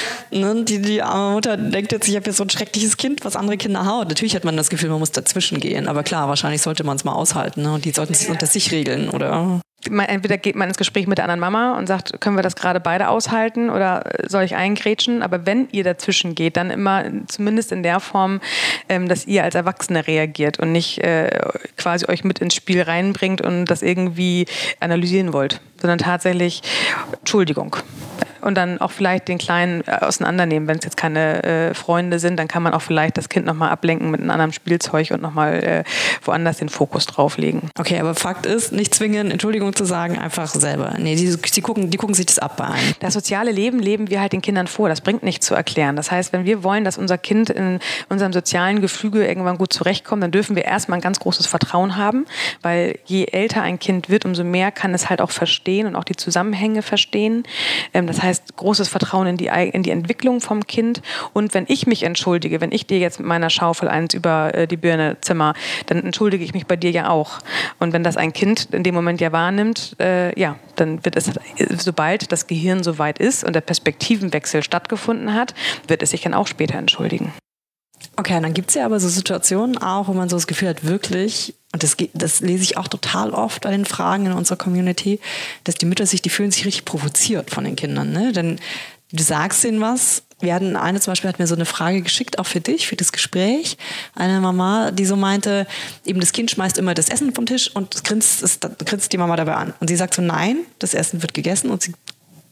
Ne? Die arme Mutter denkt jetzt, ich habe jetzt so ein schreckliches Kind, was andere Kinder haut. Natürlich hat man das Gefühl, man muss dazwischen gehen. Aber klar, wahrscheinlich sollte man es mal aushalten. Ne? Und die sollten es unter sich regeln, oder? Entweder geht man ins Gespräch mit der anderen Mama und sagt, können wir das gerade beide aushalten oder soll ich eingrätschen? Aber wenn ihr dazwischen geht, dann immer zumindest in der Form, dass ihr als Erwachsene reagiert und nicht quasi euch mit ins Spiel reinbringt und das irgendwie analysieren wollt, sondern tatsächlich Entschuldigung. Und dann auch vielleicht den Kleinen auseinandernehmen. Wenn es jetzt keine Freunde sind, dann kann man auch vielleicht das Kind nochmal ablenken mit einem anderen Spielzeug und nochmal woanders den Fokus drauflegen. Okay, aber Fakt ist, nicht zwingen, Entschuldigung zu sagen, einfach selber. Nee, die gucken sich das ab bei einem. Das soziale Leben leben wir halt den Kindern vor. Das bringt nichts zu erklären. Das heißt, wenn wir wollen, dass unser Kind in unserem sozialen Gefüge irgendwann gut zurechtkommt, dann dürfen wir erstmal ein ganz großes Vertrauen haben, weil je älter ein Kind wird, umso mehr kann es halt auch verstehen und auch die Zusammenhänge verstehen. Das heißt, großes Vertrauen in die Entwicklung vom Kind. Und wenn ich mich entschuldige, wenn ich dir jetzt mit meiner Schaufel eins über die Birne zimmer, dann entschuldige ich mich bei dir ja auch. Und wenn das ein Kind in dem Moment ja wahrnimmt, dann wird es, sobald das Gehirn so weit ist und der Perspektivenwechsel stattgefunden hat, wird es sich dann auch später entschuldigen. Okay, dann gibt es ja aber so Situationen auch, wo man so das Gefühl hat, wirklich, und das lese ich auch total oft bei den Fragen in unserer Community, dass die Mütter fühlen sich richtig provoziert von den Kindern. Ne? Denn du sagst ihnen was. Eine zum Beispiel hat mir so eine Frage geschickt, auch für dich, für das Gespräch. Eine Mama, die so meinte, eben das Kind schmeißt immer das Essen vom Tisch und grinst die Mama dabei an. Und sie sagt so, nein, das Essen wird gegessen, und sie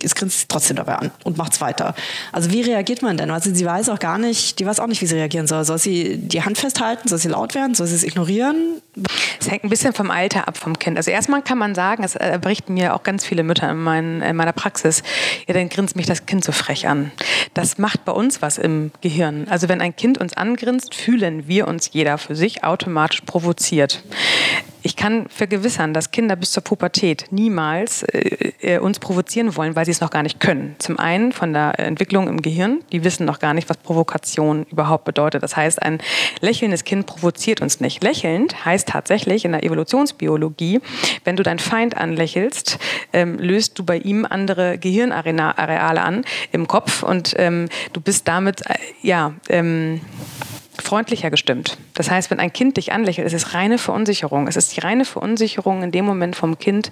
es grinst sich trotzdem dabei an und macht's weiter. Also wie reagiert man denn? Also die weiß auch nicht, wie sie reagieren soll. Soll sie die Hand festhalten? Soll sie laut werden? Soll sie es ignorieren? Es hängt ein bisschen vom Alter ab vom Kind. Also erstmal kann man sagen, es berichten mir auch ganz viele Mütter in meiner Praxis, ja, dann grinst mich das Kind so frech an. Das macht bei uns was im Gehirn. Also wenn ein Kind uns angrinst, fühlen wir uns jeder für sich automatisch provoziert. Ich kann vergewissern, dass Kinder bis zur Pubertät niemals uns provozieren wollen, weil sie es noch gar nicht können. Zum einen von der Entwicklung im Gehirn, die wissen noch gar nicht, was Provokation überhaupt bedeutet. Das heißt, ein lächelndes Kind provoziert uns nicht. Lächelnd heißt tatsächlich in der Evolutionsbiologie, wenn du deinen Feind anlächelst, löst du bei ihm andere Gehirnareale an im Kopf und du bist damit freundlicher gestimmt. Das heißt, wenn ein Kind dich anlächelt, ist es reine Verunsicherung. Es ist die reine Verunsicherung in dem Moment vom Kind,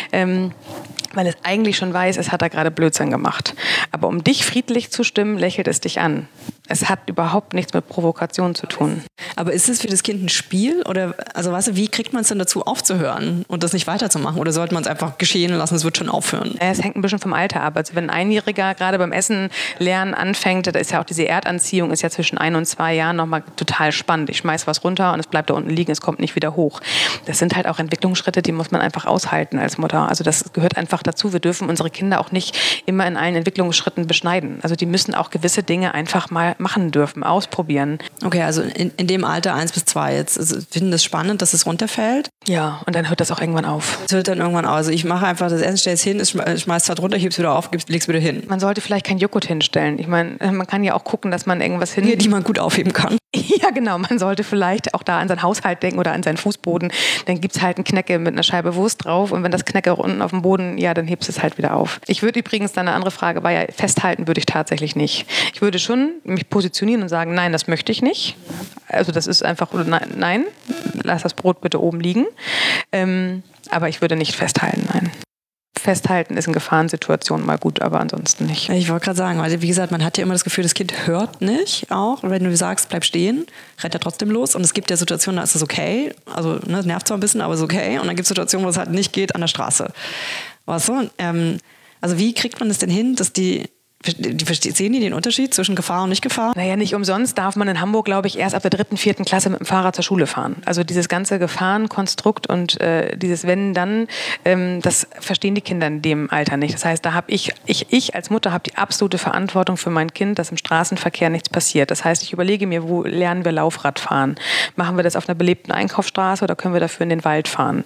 weil es eigentlich schon weiß, es hat da gerade Blödsinn gemacht. Aber um dich friedlich zu stimmen, lächelt es dich an. Es hat überhaupt nichts mit Provokation zu tun. Aber ist es für das Kind ein Spiel? Oder, also weißt du, wie kriegt man es denn dazu aufzuhören und das nicht weiterzumachen? Oder sollte man es einfach geschehen lassen, es wird schon aufhören? Es hängt ein bisschen vom Alter ab. Also wenn ein Einjähriger gerade beim Essen lernen anfängt, da ist ja auch diese Erdanziehung, ist ja zwischen 1 und 2 Jahren nochmal total spannend. Ich schmeiß was runter und es bleibt da unten liegen, es kommt nicht wieder hoch. Das sind halt auch Entwicklungsschritte, die muss man einfach aushalten als Mutter. Also das gehört einfach dazu. Wir dürfen unsere Kinder auch nicht immer in allen Entwicklungsschritten beschneiden. Also die müssen auch gewisse Dinge einfach mal machen dürfen, ausprobieren. Okay, also in dem Alter 1 bis 2 jetzt, also finden das spannend, dass es runterfällt? Ja, und dann hört das auch irgendwann auf. Es hört dann irgendwann auf. Also ich mache einfach das Essen, stelle es hin, schmeiß es runter, heb's wieder auf, leg's wieder hin. Man sollte vielleicht kein Joghurt hinstellen. Ich meine, man kann ja auch gucken, dass man irgendwas die man gut aufheben kann. Ja, genau. Man sollte vielleicht auch da an seinen Haushalt denken oder an seinen Fußboden. Dann gibt's halt einen Knäcke mit einer Scheibe Wurst drauf und wenn das Knäcke unten auf dem Boden, ja, dann hebst du es halt wieder auf. Ich würde übrigens, dann eine andere Frage war ja, festhalten würde ich tatsächlich nicht. Ich würde schon mich positionieren und sagen, nein, das möchte ich nicht. Also das ist einfach, nein, lass das Brot bitte oben liegen. Aber ich würde nicht festhalten, nein. Festhalten ist in Gefahrensituationen mal gut, aber ansonsten nicht. Ich wollte gerade sagen, weil wie gesagt, man hat ja immer das Gefühl, das Kind hört nicht auch. Und wenn du sagst, bleib stehen, rennt er trotzdem los. Und es gibt ja Situationen, da ist das okay. Also es nervt zwar ein bisschen, aber es ist okay. Und dann gibt es Situationen, wo es halt nicht geht, an der Straße. Weißt du? Also wie kriegt man es denn hin, dass sehen die den Unterschied zwischen Gefahr und Nicht-Gefahr? Naja, nicht umsonst darf man in Hamburg, glaube ich, erst ab der 3., 4. Klasse mit dem Fahrrad zur Schule fahren. Also dieses ganze Gefahrenkonstrukt und dieses Wenn, dann, das verstehen die Kinder in dem Alter nicht. Das heißt, da habe ich als Mutter habe die absolute Verantwortung für mein Kind, dass im Straßenverkehr nichts passiert. Das heißt, ich überlege mir, wo lernen wir Laufradfahren? Machen wir das auf einer belebten Einkaufsstraße oder können wir dafür in den Wald fahren?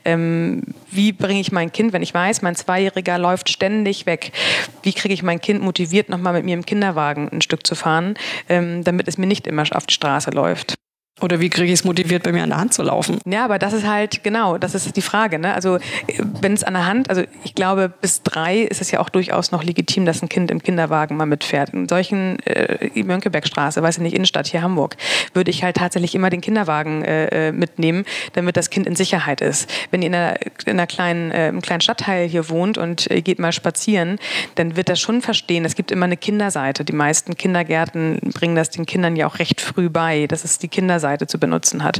Wie bringe ich mein Kind, wenn ich weiß, mein 2-Jähriger läuft ständig weg? Wie kriege ich mein Kind motiviert, nochmal mit mir im Kinderwagen ein Stück zu fahren, damit es mir nicht immer auf die Straße läuft? Oder wie kriege ich es motiviert, bei mir an der Hand zu laufen? Ja, aber das ist halt, genau, das ist die Frage. Ne? Also wenn es an der Hand, also ich glaube, bis 3 ist es ja auch durchaus noch legitim, dass ein Kind im Kinderwagen mal mitfährt. In solchen Mönckebergstraße, weiß ich nicht, Innenstadt hier Hamburg, würde ich halt tatsächlich immer den Kinderwagen mitnehmen, damit das Kind in Sicherheit ist. Wenn ihr in einer kleinen Stadtteil hier wohnt und ihr geht mal spazieren, dann wird das schon verstehen. Es gibt immer eine Kinderseite. Die meisten Kindergärten bringen das den Kindern ja auch recht früh bei. Das ist die Kinderseite zu benutzen hat.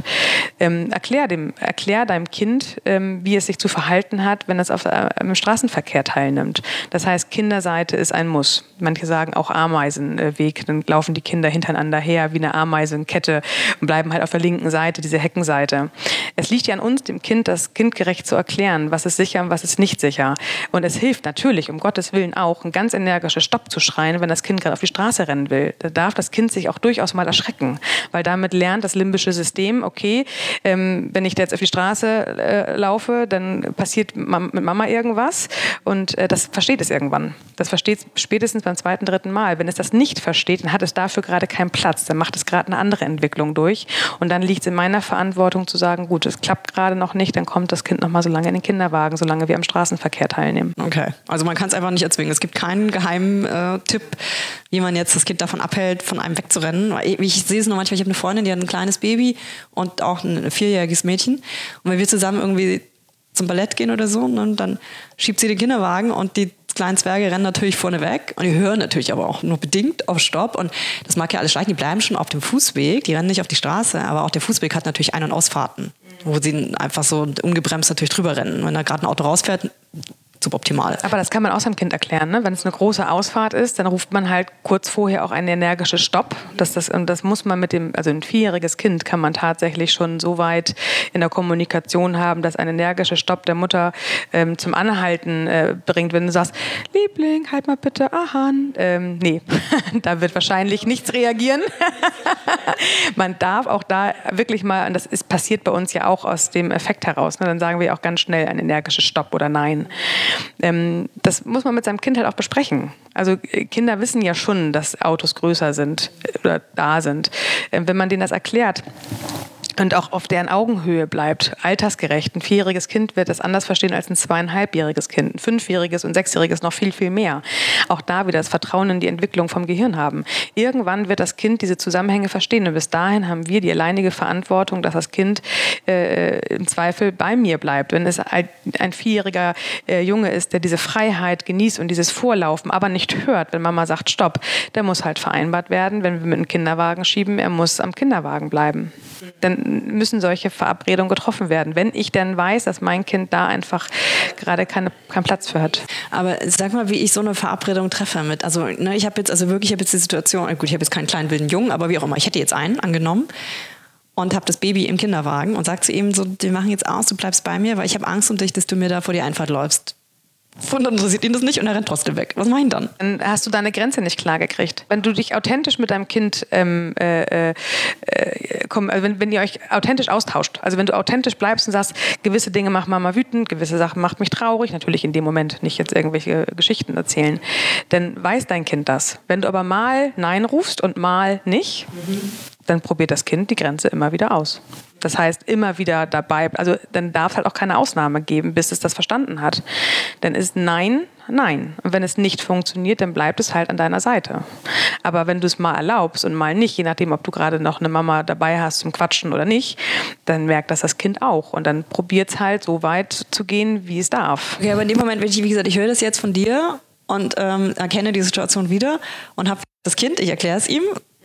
Erklär deinem Kind, wie es sich zu verhalten hat, wenn es am Straßenverkehr teilnimmt. Das heißt, Kinderseite ist ein Muss. Manche sagen auch Ameisenweg. Dann laufen die Kinder hintereinander her wie eine Ameisenkette und bleiben halt auf der linken Seite, diese Heckenseite. Es liegt ja an uns, dem Kind das kindgerecht zu erklären, was ist sicher und was ist nicht sicher. Und es hilft natürlich, um Gottes Willen auch, ein ganz energisches Stopp zu schreien, wenn das Kind gerade auf die Straße rennen will. Da darf das Kind sich auch durchaus mal erschrecken, weil damit lernt das limbische System, okay, wenn ich da jetzt auf die Straße laufe, dann passiert mit Mama irgendwas und das versteht es irgendwann. Das versteht es spätestens beim 2., 3. Mal. Wenn es das nicht versteht, dann hat es dafür gerade keinen Platz. Dann macht es gerade eine andere Entwicklung durch und dann liegt es in meiner Verantwortung zu sagen, gut, es klappt gerade noch nicht, dann kommt das Kind noch mal so lange in den Kinderwagen, solange wir am Straßenverkehr teilnehmen. Okay, also man kann es einfach nicht erzwingen. Es gibt keinen geheimen Tipp, wie man jetzt das Kind davon abhält, von einem wegzurennen. Ich sehe es nur manchmal, ich habe eine Freundin, die hat ein kleines Baby und auch ein 4-jähriges Mädchen. Und wenn wir zusammen irgendwie zum Ballett gehen oder so, und dann schiebt sie den Kinderwagen und die kleinen Zwerge rennen natürlich vorne weg und die hören natürlich aber auch nur bedingt auf Stopp und das mag ja alles schleichen, die bleiben schon auf dem Fußweg, die rennen nicht auf die Straße, aber auch der Fußweg hat natürlich Ein- und Ausfahrten, wo sie einfach so ungebremst natürlich drüber rennen. Wenn da gerade ein Auto rausfährt, suboptimal. Aber das kann man auch seinem Kind erklären, ne? Wenn es eine große Ausfahrt ist, dann ruft man halt kurz vorher auch ein energisches Stopp. Und das muss man also ein 4-jähriges Kind kann man tatsächlich schon so weit in der Kommunikation haben, dass ein energischer Stopp der Mutter zum Anhalten bringt. Wenn du sagst, Liebling, halt mal bitte an. Nee, da wird wahrscheinlich nichts reagieren. Man darf auch da wirklich mal, und das passiert bei uns ja auch aus dem Effekt heraus, ne? Dann sagen wir auch ganz schnell ein energisches Stopp oder Nein. Das muss man mit seinem Kind halt auch besprechen. Also Kinder wissen ja schon, dass Autos größer sind oder da sind. Wenn man denen das erklärt und auch auf deren Augenhöhe bleibt, altersgerecht. Ein 4-jähriges Kind wird das anders verstehen als ein 2,5-jähriges Kind. Ein 5-jähriges und 6-jähriges noch viel, viel mehr. Auch da wieder das Vertrauen in die Entwicklung vom Gehirn haben. Irgendwann wird das Kind diese Zusammenhänge verstehen. Und bis dahin haben wir die alleinige Verantwortung, dass das Kind im Zweifel bei mir bleibt. Wenn es ein 4-jähriger Junge ist, der diese Freiheit genießt und dieses Vorlaufen, aber nicht hört, wenn Mama sagt, stopp, der muss halt vereinbart werden, wenn wir mit einem Kinderwagen schieben, er muss am Kinderwagen bleiben. Dann müssen solche Verabredungen getroffen werden, wenn ich denn weiß, dass mein Kind da einfach gerade keinen Platz für hat. Aber sag mal, wie ich so eine Verabredung treffe mit, also ne, ich habe jetzt die Situation, gut, ich habe jetzt keinen kleinen wilden Jungen, aber wie auch immer, ich hätte jetzt einen angenommen und habe das Baby im Kinderwagen und sage zu ihm so, wir machen jetzt aus, du bleibst bei mir, weil ich habe Angst um dich, dass du mir da vor die Einfahrt läufst. Und dann interessiert ihn das nicht und er rennt trotzdem weg. Was mache ich dann? Dann hast du deine Grenze nicht klar gekriegt. Wenn du dich authentisch mit deinem Kind, wenn ihr euch authentisch austauscht, also wenn du authentisch bleibst und sagst, gewisse Dinge machen Mama wütend, gewisse Sachen macht mich traurig, natürlich in dem Moment nicht jetzt irgendwelche Geschichten erzählen, dann weiß dein Kind das. Wenn du aber mal Nein rufst und mal nicht, dann probiert das Kind die Grenze immer wieder aus. Das heißt, immer wieder dabei, also dann darf es halt auch keine Ausnahme geben, bis es das verstanden hat. Dann ist Nein, Nein. Und wenn es nicht funktioniert, dann bleibt es halt an deiner Seite. Aber wenn du es mal erlaubst und mal nicht, je nachdem, ob du gerade noch eine Mama dabei hast zum Quatschen oder nicht, dann merkt das Kind auch. Und dann probiert es halt so weit zu gehen, wie es darf. Okay, aber in dem Moment, wie gesagt, ich höre das jetzt von dir und erkenne die Situation wieder und habe das Kind, ich erkläre es ihm.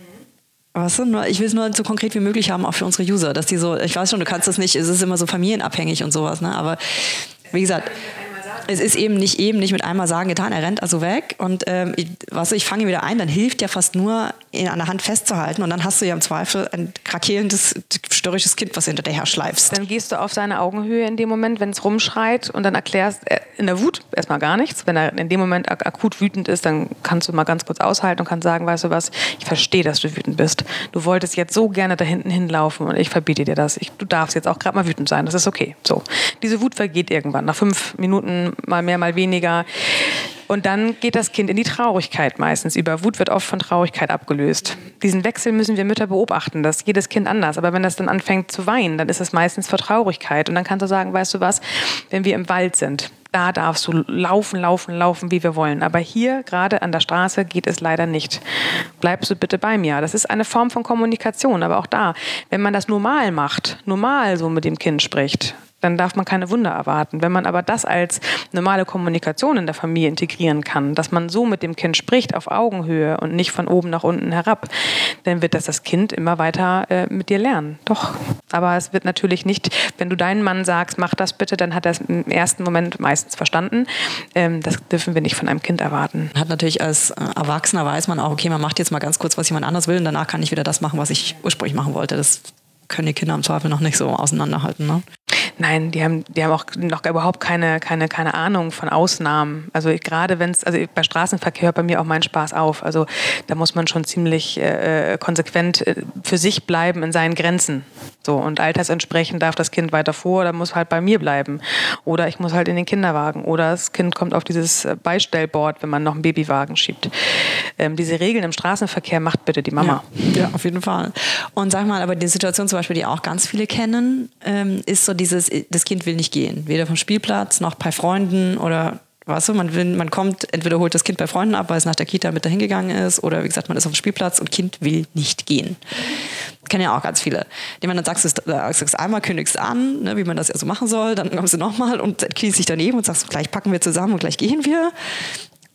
Weißt du, ich will es nur so konkret wie möglich haben, auch für unsere User, dass die so, ich weiß schon, du kannst das nicht, es ist immer so familienabhängig und sowas, ne? Aber wie gesagt, es ist eben nicht mit einmal sagen, getan, er rennt also weg und ich fange ihn wieder ein, dann hilft ja fast nur, ihn an der Hand festzuhalten und dann hast du ja im Zweifel ein krakeelendes, störrisches Kind, was hinterher schleifst. Dann gehst du auf seine Augenhöhe in dem Moment, wenn es rumschreit und dann erklärst in der Wut erstmal gar nichts. Wenn er in dem Moment akut wütend ist, dann kannst du mal ganz kurz aushalten und kannst sagen, weißt du was, ich verstehe, dass du wütend bist. Du wolltest jetzt so gerne da hinten hinlaufen und ich verbiete dir das. Du darfst jetzt auch gerade mal wütend sein, das ist okay. So. Diese Wut vergeht irgendwann, nach 5 Minuten mal mehr, mal weniger. Und dann geht das Kind in die Traurigkeit meistens über. Wut wird oft von Traurigkeit abgelöst. Diesen Wechsel müssen wir Mütter beobachten. Das ist jedes Kind anders. Aber wenn das dann anfängt zu weinen, dann ist es meistens vor Traurigkeit. Und dann kannst du sagen, weißt du was, wenn wir im Wald sind, da darfst du laufen, wie wir wollen. Aber hier, gerade an der Straße, geht es leider nicht. Bleibst du bitte bei mir. Das ist eine Form von Kommunikation. Aber auch da, wenn man das normal macht, normal so mit dem Kind spricht, dann darf man keine Wunder erwarten. Wenn man aber das als normale Kommunikation in der Familie integrieren kann, dass man so mit dem Kind spricht, auf Augenhöhe und nicht von oben nach unten herab, dann wird das Kind immer weiter mit dir lernen. Doch. Aber es wird natürlich nicht, wenn du deinen Mann sagst, mach das bitte, dann hat er es im ersten Moment meistens verstanden. Das dürfen wir nicht von einem Kind erwarten. Hat natürlich als Erwachsener weiß man auch, okay, man macht jetzt mal ganz kurz, was jemand anders will und danach kann ich wieder das machen, was ich ursprünglich machen wollte. Das können die Kinder im Zweifel noch nicht so auseinanderhalten, ne? Nein, die haben auch noch überhaupt keine Ahnung von Ausnahmen. Also gerade bei Straßenverkehr hört bei mir auch mein Spaß auf. Also da muss man schon ziemlich konsequent für sich bleiben in seinen Grenzen. So, und altersentsprechend darf das Kind weiter vor oder muss halt bei mir bleiben. Oder ich muss halt in den Kinderwagen. Oder das Kind kommt auf dieses Beistellboard, wenn man noch einen Babywagen schiebt. Diese Regeln im Straßenverkehr macht bitte die Mama. Ja, auf jeden Fall. Und sag mal, aber die Situation zum Beispiel, die auch ganz viele kennen, ist so das Kind will nicht gehen. Weder vom Spielplatz noch bei Freunden oder weißt du, man kommt, entweder holt das Kind bei Freunden ab, weil es nach der Kita mit dahin gegangen ist oder wie gesagt, man ist auf dem Spielplatz und Kind will nicht gehen. Kennen ja auch ganz viele. Dann sagst du einmal, kündigst an, ne, wie man das ja so machen soll, dann kommst du nochmal und kniest dich daneben und sagst, gleich packen wir zusammen und gleich gehen wir.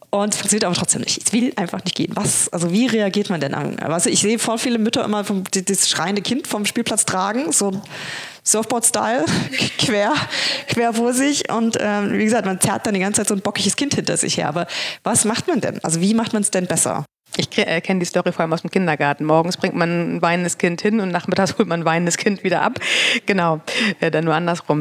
Und es funktioniert aber trotzdem nicht. Ich will einfach nicht gehen. Also wie reagiert man denn an? Also ich sehe voll viele Mütter immer das schreiende Kind vom Spielplatz tragen, so Surfboard-Style, quer vor sich. Und wie gesagt, man zerrt dann die ganze Zeit so ein bockiges Kind hinter sich her. Aber was macht man denn? Also wie macht man es denn besser? Ich kenne die Story vor allem aus dem Kindergarten. Morgens bringt man ein weinendes Kind hin und nachmittags holt man ein weinendes Kind wieder ab. Genau, dann nur andersrum.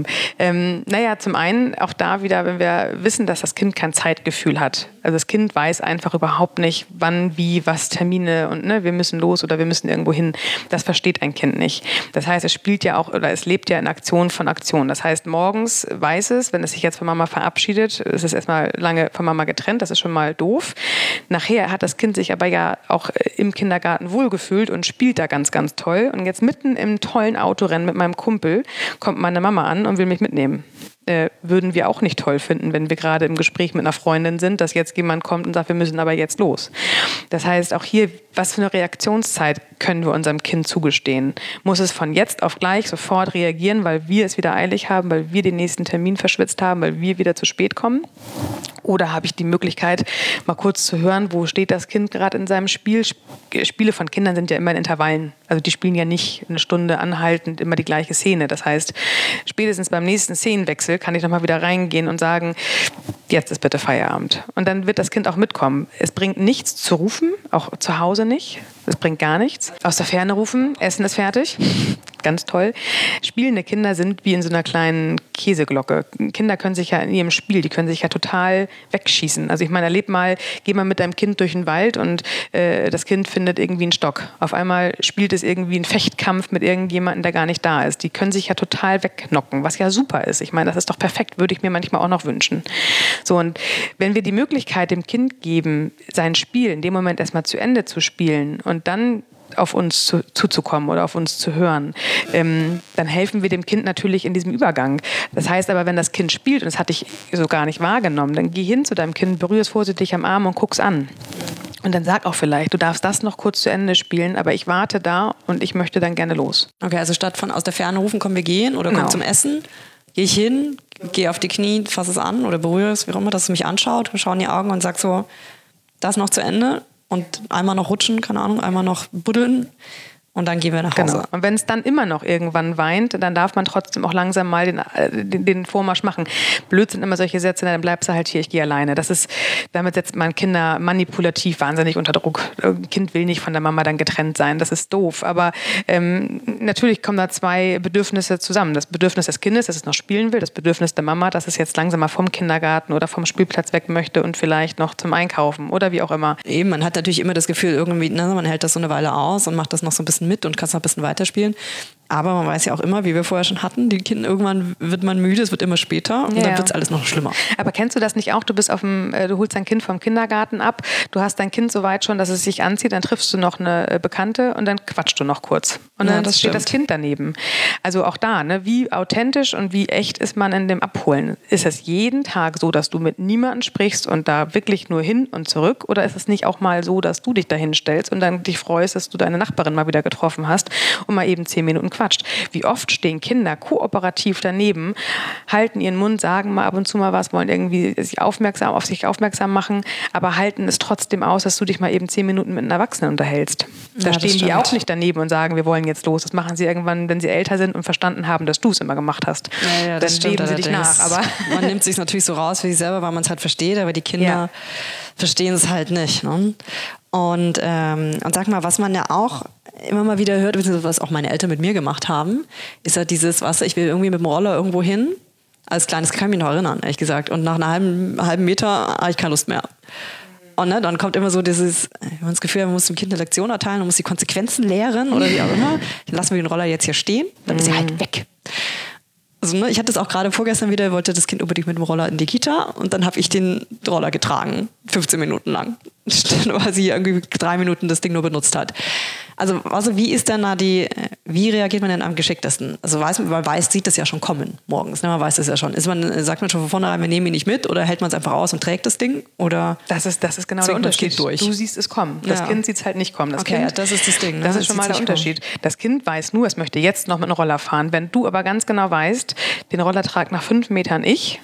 Zum einen auch da wieder, wenn wir wissen, dass das Kind kein Zeitgefühl hat. Also das Kind weiß einfach überhaupt nicht, wann, wie, was, Termine und wir müssen los oder wir müssen irgendwo hin. Das versteht ein Kind nicht. Das heißt, es spielt ja auch oder es lebt ja in Aktion von Aktion. Das heißt, morgens weiß es, wenn es sich jetzt von Mama verabschiedet, ist es erstmal lange von Mama getrennt. Das ist schon mal doof. Nachher hat das Kind sich aber ja auch im Kindergarten wohlgefühlt und spielt da ganz, ganz toll. Und jetzt mitten im tollen Autorennen mit meinem Kumpel kommt meine Mama an und will mich mitnehmen. Würden wir auch nicht toll finden, wenn wir gerade im Gespräch mit einer Freundin sind, dass jetzt jemand kommt und sagt, wir müssen aber jetzt los. Das heißt, auch hier, was für eine Reaktionszeit können wir unserem Kind zugestehen? Muss es von jetzt auf gleich sofort reagieren, weil wir es wieder eilig haben, weil wir den nächsten Termin verschwitzt haben, weil wir wieder zu spät kommen? Oder habe ich die Möglichkeit, mal kurz zu hören, wo steht das Kind gerade in seinem Spiel? Spiele von Kindern sind ja immer in Intervallen. Also die spielen ja nicht eine Stunde anhaltend immer die gleiche Szene. Das heißt, spätestens beim nächsten Szenenwechsel kann ich nochmal wieder reingehen und sagen, jetzt ist bitte Feierabend. Und dann wird das Kind auch mitkommen. Es bringt nichts zu rufen, auch zu Hause nicht. Es bringt gar nichts. Aus der Ferne rufen, Essen ist fertig. Ganz toll. Spielende Kinder sind wie in so einer kleinen Käseglocke. Kinder können sich ja in ihrem Spiel, die können sich ja total wegschießen. Also ich meine, erleb mal, geh mal mit deinem Kind durch den Wald und das Kind findet irgendwie einen Stock. Auf einmal spielt es irgendwie einen Fechtkampf mit irgendjemandem, der gar nicht da ist. Die können sich ja total wegknocken, was ja super ist. Ich meine, das ist doch perfekt, würde ich mir manchmal auch noch wünschen. So, und wenn wir die Möglichkeit dem Kind geben, sein Spiel in dem Moment erstmal zu Ende zu spielen und dann auf uns zuzukommen oder auf uns zu hören, dann helfen wir dem Kind natürlich in diesem Übergang. Das heißt aber, wenn das Kind spielt und das hatte ich so gar nicht wahrgenommen, dann geh hin zu deinem Kind, berühr es vorsichtig am Arm und guck's an. Und dann sag auch vielleicht, du darfst das noch kurz zu Ende spielen, aber ich warte da und ich möchte dann gerne los. Okay, also statt von aus der Ferne rufen, komm, wir gehen oder komm zum Essen, gehe ich hin, gehe auf die Knie, fasse es an oder berühre es, wie auch immer, dass es mich anschaut, schau in die Augen und sag so, das noch zu Ende und einmal noch rutschen, keine Ahnung, einmal noch buddeln. Und dann gehen wir nach Hause. Genau. Und wenn es dann immer noch irgendwann weint, dann darf man trotzdem auch langsam mal den Vormarsch machen. Blöd sind immer solche Sätze, dann bleibst du halt hier, ich gehe alleine. Damit setzt man Kinder manipulativ wahnsinnig unter Druck. Ein Kind will nicht von der Mama dann getrennt sein, das ist doof. Aber natürlich kommen da zwei Bedürfnisse zusammen. Das Bedürfnis des Kindes, dass es noch spielen will, das Bedürfnis der Mama, dass es jetzt langsam mal vom Kindergarten oder vom Spielplatz weg möchte und vielleicht noch zum Einkaufen oder wie auch immer. Eben, man hat natürlich immer das Gefühl, irgendwie, man hält das so eine Weile aus und macht das noch so ein bisschen mit und kannst noch ein bisschen weiterspielen. Aber man weiß ja auch immer, wie wir vorher schon hatten, die Kinder, irgendwann wird man müde, es wird immer später und dann wird es alles noch schlimmer. Aber kennst du das nicht auch? Du holst dein Kind vom Kindergarten ab, du hast dein Kind so weit schon, dass es sich anzieht, dann triffst du noch eine Bekannte und dann quatschst du noch kurz. Und dann steht das Kind daneben. Also auch da, wie authentisch und wie echt ist man in dem Abholen? Ist es jeden Tag so, dass du mit niemandem sprichst und da wirklich nur hin und zurück? Oder ist es nicht auch mal so, dass du dich dahin stellst und dann dich freust, dass du deine Nachbarin mal wieder getroffen hast und mal eben 10 Minuten quatscht? Wie oft stehen Kinder kooperativ daneben, halten ihren Mund, sagen mal ab und zu mal was, wollen irgendwie auf sich aufmerksam machen, aber halten es trotzdem aus, dass du dich mal eben 10 Minuten mit einem Erwachsenen unterhältst. Da stehen die auch nicht daneben und sagen, wir wollen jetzt los. Das machen sie irgendwann, wenn sie älter sind und verstanden haben, dass du es immer gemacht hast. Ja, dann streben sie dich nach. Aber man nimmt sich natürlich so raus für sich selber, weil man es halt versteht, aber die Kinder verstehen es halt nicht. Ne? Und sag mal, was man ja auch immer mal wieder hört, was auch meine Eltern mit mir gemacht haben, ist ja dieses, ich will irgendwie mit dem Roller irgendwo hin. Als Kleines kann ich mich noch erinnern, ehrlich gesagt. Und nach einer halben Meter habe ich keine Lust mehr. Und dann kommt immer so dieses, ich habe das Gefühl, man muss dem Kind eine Lektion erteilen, man muss die Konsequenzen lehren oder wie auch immer. Dann lassen wir den Roller jetzt hier stehen, dann ist er halt weg. Also, ich hatte es auch gerade vorgestern wieder, wollte das Kind unbedingt mit dem Roller in die Kita und dann habe ich den Roller getragen, 15 Minuten lang, weil sie irgendwie 3 Minuten das Ding nur benutzt hat. Also wie ist denn da wie reagiert man denn am geschicktesten? Also sieht das ja schon kommen morgens. Ne? Man weiß das ja schon. Sagt man schon von vornherein, wir nehmen ihn nicht mit, oder hält man es einfach aus und trägt das Ding? Oder das ist genau der Unterschied. Du siehst es kommen. Das Kind sieht es halt nicht kommen. Das ist das Ding. Ne? Das ist schon mal der Unterschied. Das Kind weiß nur, es möchte jetzt noch mit einem Roller fahren. Wenn du aber ganz genau weißt, den Roller tragt nach 5 Metern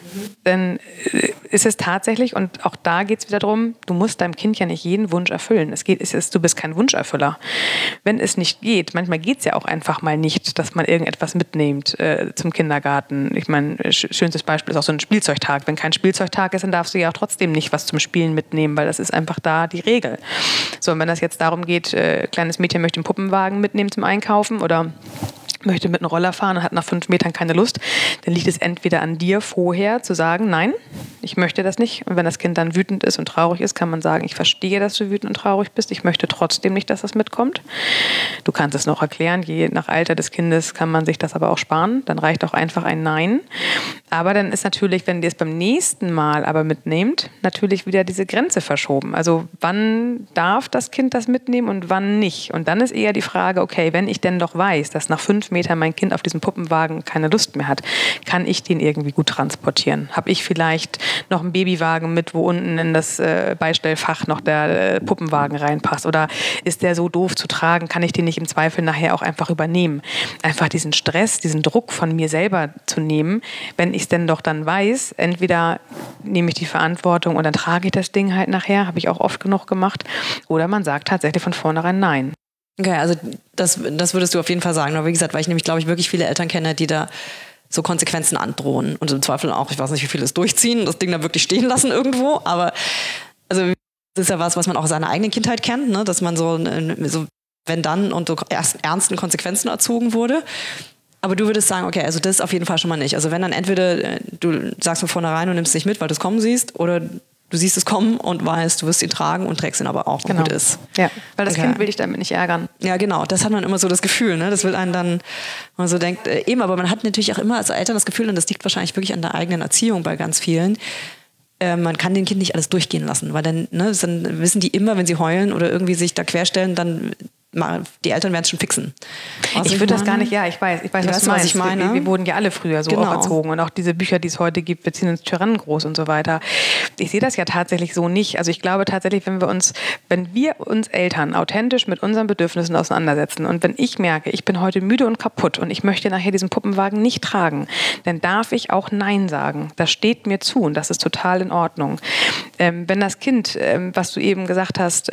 dann ist es tatsächlich, und auch da geht es wieder darum, du musst deinem Kind ja nicht jeden Wunsch erfüllen. Du bist kein Wunscherfüller. Wenn es nicht geht, manchmal geht es ja auch einfach mal nicht, dass man irgendetwas mitnimmt zum Kindergarten. Ich meine, schönstes Beispiel ist auch so ein Spielzeugtag. Wenn kein Spielzeugtag ist, dann darfst du ja auch trotzdem nicht was zum Spielen mitnehmen, weil das ist einfach da die Regel. So, und wenn das jetzt darum geht, kleines Mädchen möchte einen Puppenwagen mitnehmen zum Einkaufen oder möchte mit einem Roller fahren und hat nach 5 Metern keine Lust, dann liegt es entweder an dir vorher zu sagen, nein, ich möchte das nicht. Und wenn das Kind dann wütend ist und traurig ist, kann man sagen, ich verstehe, dass du wütend und traurig bist, ich möchte trotzdem nicht, dass das mitkommt. Du kannst es noch erklären, je nach Alter des Kindes kann man sich das aber auch sparen, dann reicht auch einfach ein Nein. Aber dann ist natürlich, wenn ihr es beim nächsten Mal aber mitnehmt, natürlich wieder diese Grenze verschoben. Also wann darf das Kind das mitnehmen und wann nicht? Und dann ist eher die Frage, okay, wenn ich denn doch weiß, dass nach 5 Meter mein Kind auf diesem Puppenwagen keine Lust mehr hat, kann ich den irgendwie gut transportieren? Habe ich vielleicht noch einen Babywagen mit, wo unten in das Beistellfach noch der Puppenwagen reinpasst? Oder ist der so doof zu tragen, kann ich den nicht im Zweifel nachher auch einfach übernehmen? Einfach diesen Stress, diesen Druck von mir selber zu nehmen, wenn ich es denn doch dann weiß, entweder nehme ich die Verantwortung und dann trage ich das Ding halt nachher, habe ich auch oft genug gemacht, oder man sagt tatsächlich von vornherein Nein. Okay, also das würdest du auf jeden Fall sagen. Aber wie gesagt, weil ich nämlich, glaube ich, wirklich viele Eltern kenne, die da so Konsequenzen androhen und im Zweifel auch, ich weiß nicht, wie viele es durchziehen, das Ding da wirklich stehen lassen irgendwo. Aber also das ist ja was man auch aus seiner eigenen Kindheit kennt, ne? Dass man so wenn dann und so ernsten Konsequenzen erzogen wurde. Aber du würdest sagen, okay, also das auf jeden Fall schon mal nicht. Also wenn dann entweder du sagst von vornherein, du nimmst es nicht mit, weil du es kommen siehst, oder du siehst es kommen und weißt, du wirst ihn tragen und trägst ihn aber auch, wenn gut ist. Ja, weil das Kind will dich damit nicht ärgern. Ja, genau. Das hat man immer so das Gefühl, ne? Das will einen dann, man so denkt, aber man hat natürlich auch immer als Eltern das Gefühl, und das liegt wahrscheinlich wirklich an der eigenen Erziehung bei ganz vielen, man kann dem Kind nicht alles durchgehen lassen, weil dann wissen die immer, wenn sie heulen oder irgendwie sich da querstellen, dann die Eltern werden es schon fixen. Ich würde das gar nicht, ich weiß, was du meinst. Ich meine? Wir wurden ja alle früher so auch erzogen, und auch diese Bücher, die es heute gibt, wir ziehen uns Tyrannen groß und so weiter. Ich sehe das ja tatsächlich so nicht. Also ich glaube tatsächlich, wenn wir uns Eltern authentisch mit unseren Bedürfnissen auseinandersetzen, und wenn ich merke, ich bin heute müde und kaputt und ich möchte nachher diesen Puppenwagen nicht tragen, dann darf ich auch Nein sagen. Das steht mir zu und das ist total in Ordnung. Wenn das Kind, was du eben gesagt hast,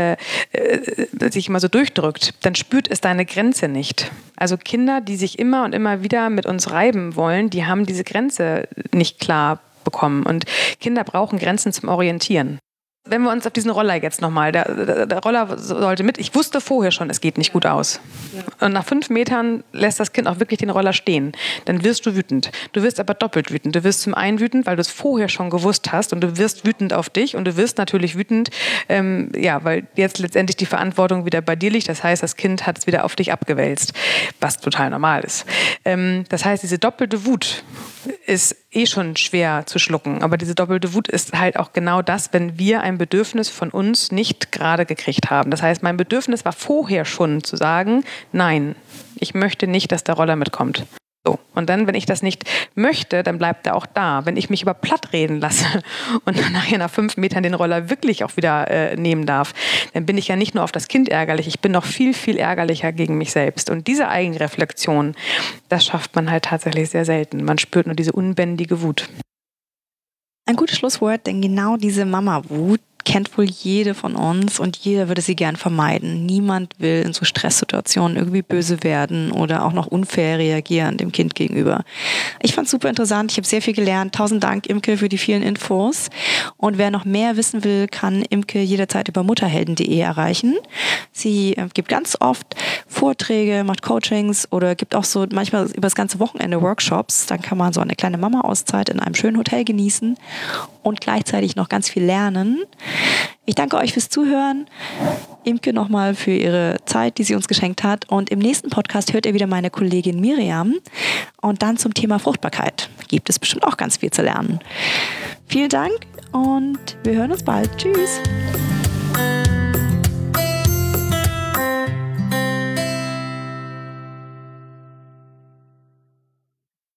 sich immer so durchdrückt, dann spürt es deine Grenze nicht. Also Kinder, die sich immer und immer wieder mit uns reiben wollen, die haben diese Grenze nicht klar bekommen. Und Kinder brauchen Grenzen zum Orientieren. Wenn wir uns auf diesen Roller jetzt nochmal, der Roller sollte mit, ich wusste vorher schon, es geht nicht gut aus. Ja. Und nach 5 Metern lässt das Kind auch wirklich den Roller stehen. Dann wirst du wütend. Du wirst aber doppelt wütend. Du wirst zum einen wütend, weil du es vorher schon gewusst hast, und du wirst wütend auf dich, und du wirst natürlich wütend, weil jetzt letztendlich die Verantwortung wieder bei dir liegt. Das heißt, das Kind hat es wieder auf dich abgewälzt, was total normal ist. Das heißt, diese doppelte Wut ist schon schwer zu schlucken. Aber diese doppelte Wut ist halt auch genau das, wenn wir ein Bedürfnis von uns nicht gerade gekriegt haben. Das heißt, mein Bedürfnis war vorher schon zu sagen, nein, ich möchte nicht, dass der Roller mitkommt. So. Und dann, wenn ich das nicht möchte, dann bleibt er auch da. Wenn ich mich über platt reden lasse und dann nachher nach 5 Metern den Roller wirklich auch wieder nehmen darf, dann bin ich ja nicht nur auf das Kind ärgerlich, ich bin noch viel, viel ärgerlicher gegen mich selbst. Und diese Eigenreflexion, das schafft man halt tatsächlich sehr selten. Man spürt nur diese unbändige Wut. Ein gutes Schlusswort, denn genau diese Mama-Wut kennt wohl jede von uns und jeder würde sie gern vermeiden. Niemand will in so Stresssituationen irgendwie böse werden oder auch noch unfair reagieren dem Kind gegenüber. Ich fand es super interessant, ich habe sehr viel gelernt. 1000 Dank, Imke, für die vielen Infos. Und wer noch mehr wissen will, kann Imke jederzeit über mutterhelden.de erreichen. Sie gibt ganz oft Vorträge, macht Coachings oder gibt auch so manchmal über das ganze Wochenende Workshops. Dann kann man so eine kleine Mama-Auszeit in einem schönen Hotel genießen und gleichzeitig noch ganz viel lernen. Ich danke euch fürs Zuhören. Imke nochmal für ihre Zeit, die sie uns geschenkt hat. Und im nächsten Podcast hört ihr wieder meine Kollegin Miriam. Und dann zum Thema Fruchtbarkeit. Gibt es bestimmt auch ganz viel zu lernen. Vielen Dank und wir hören uns bald. Tschüss.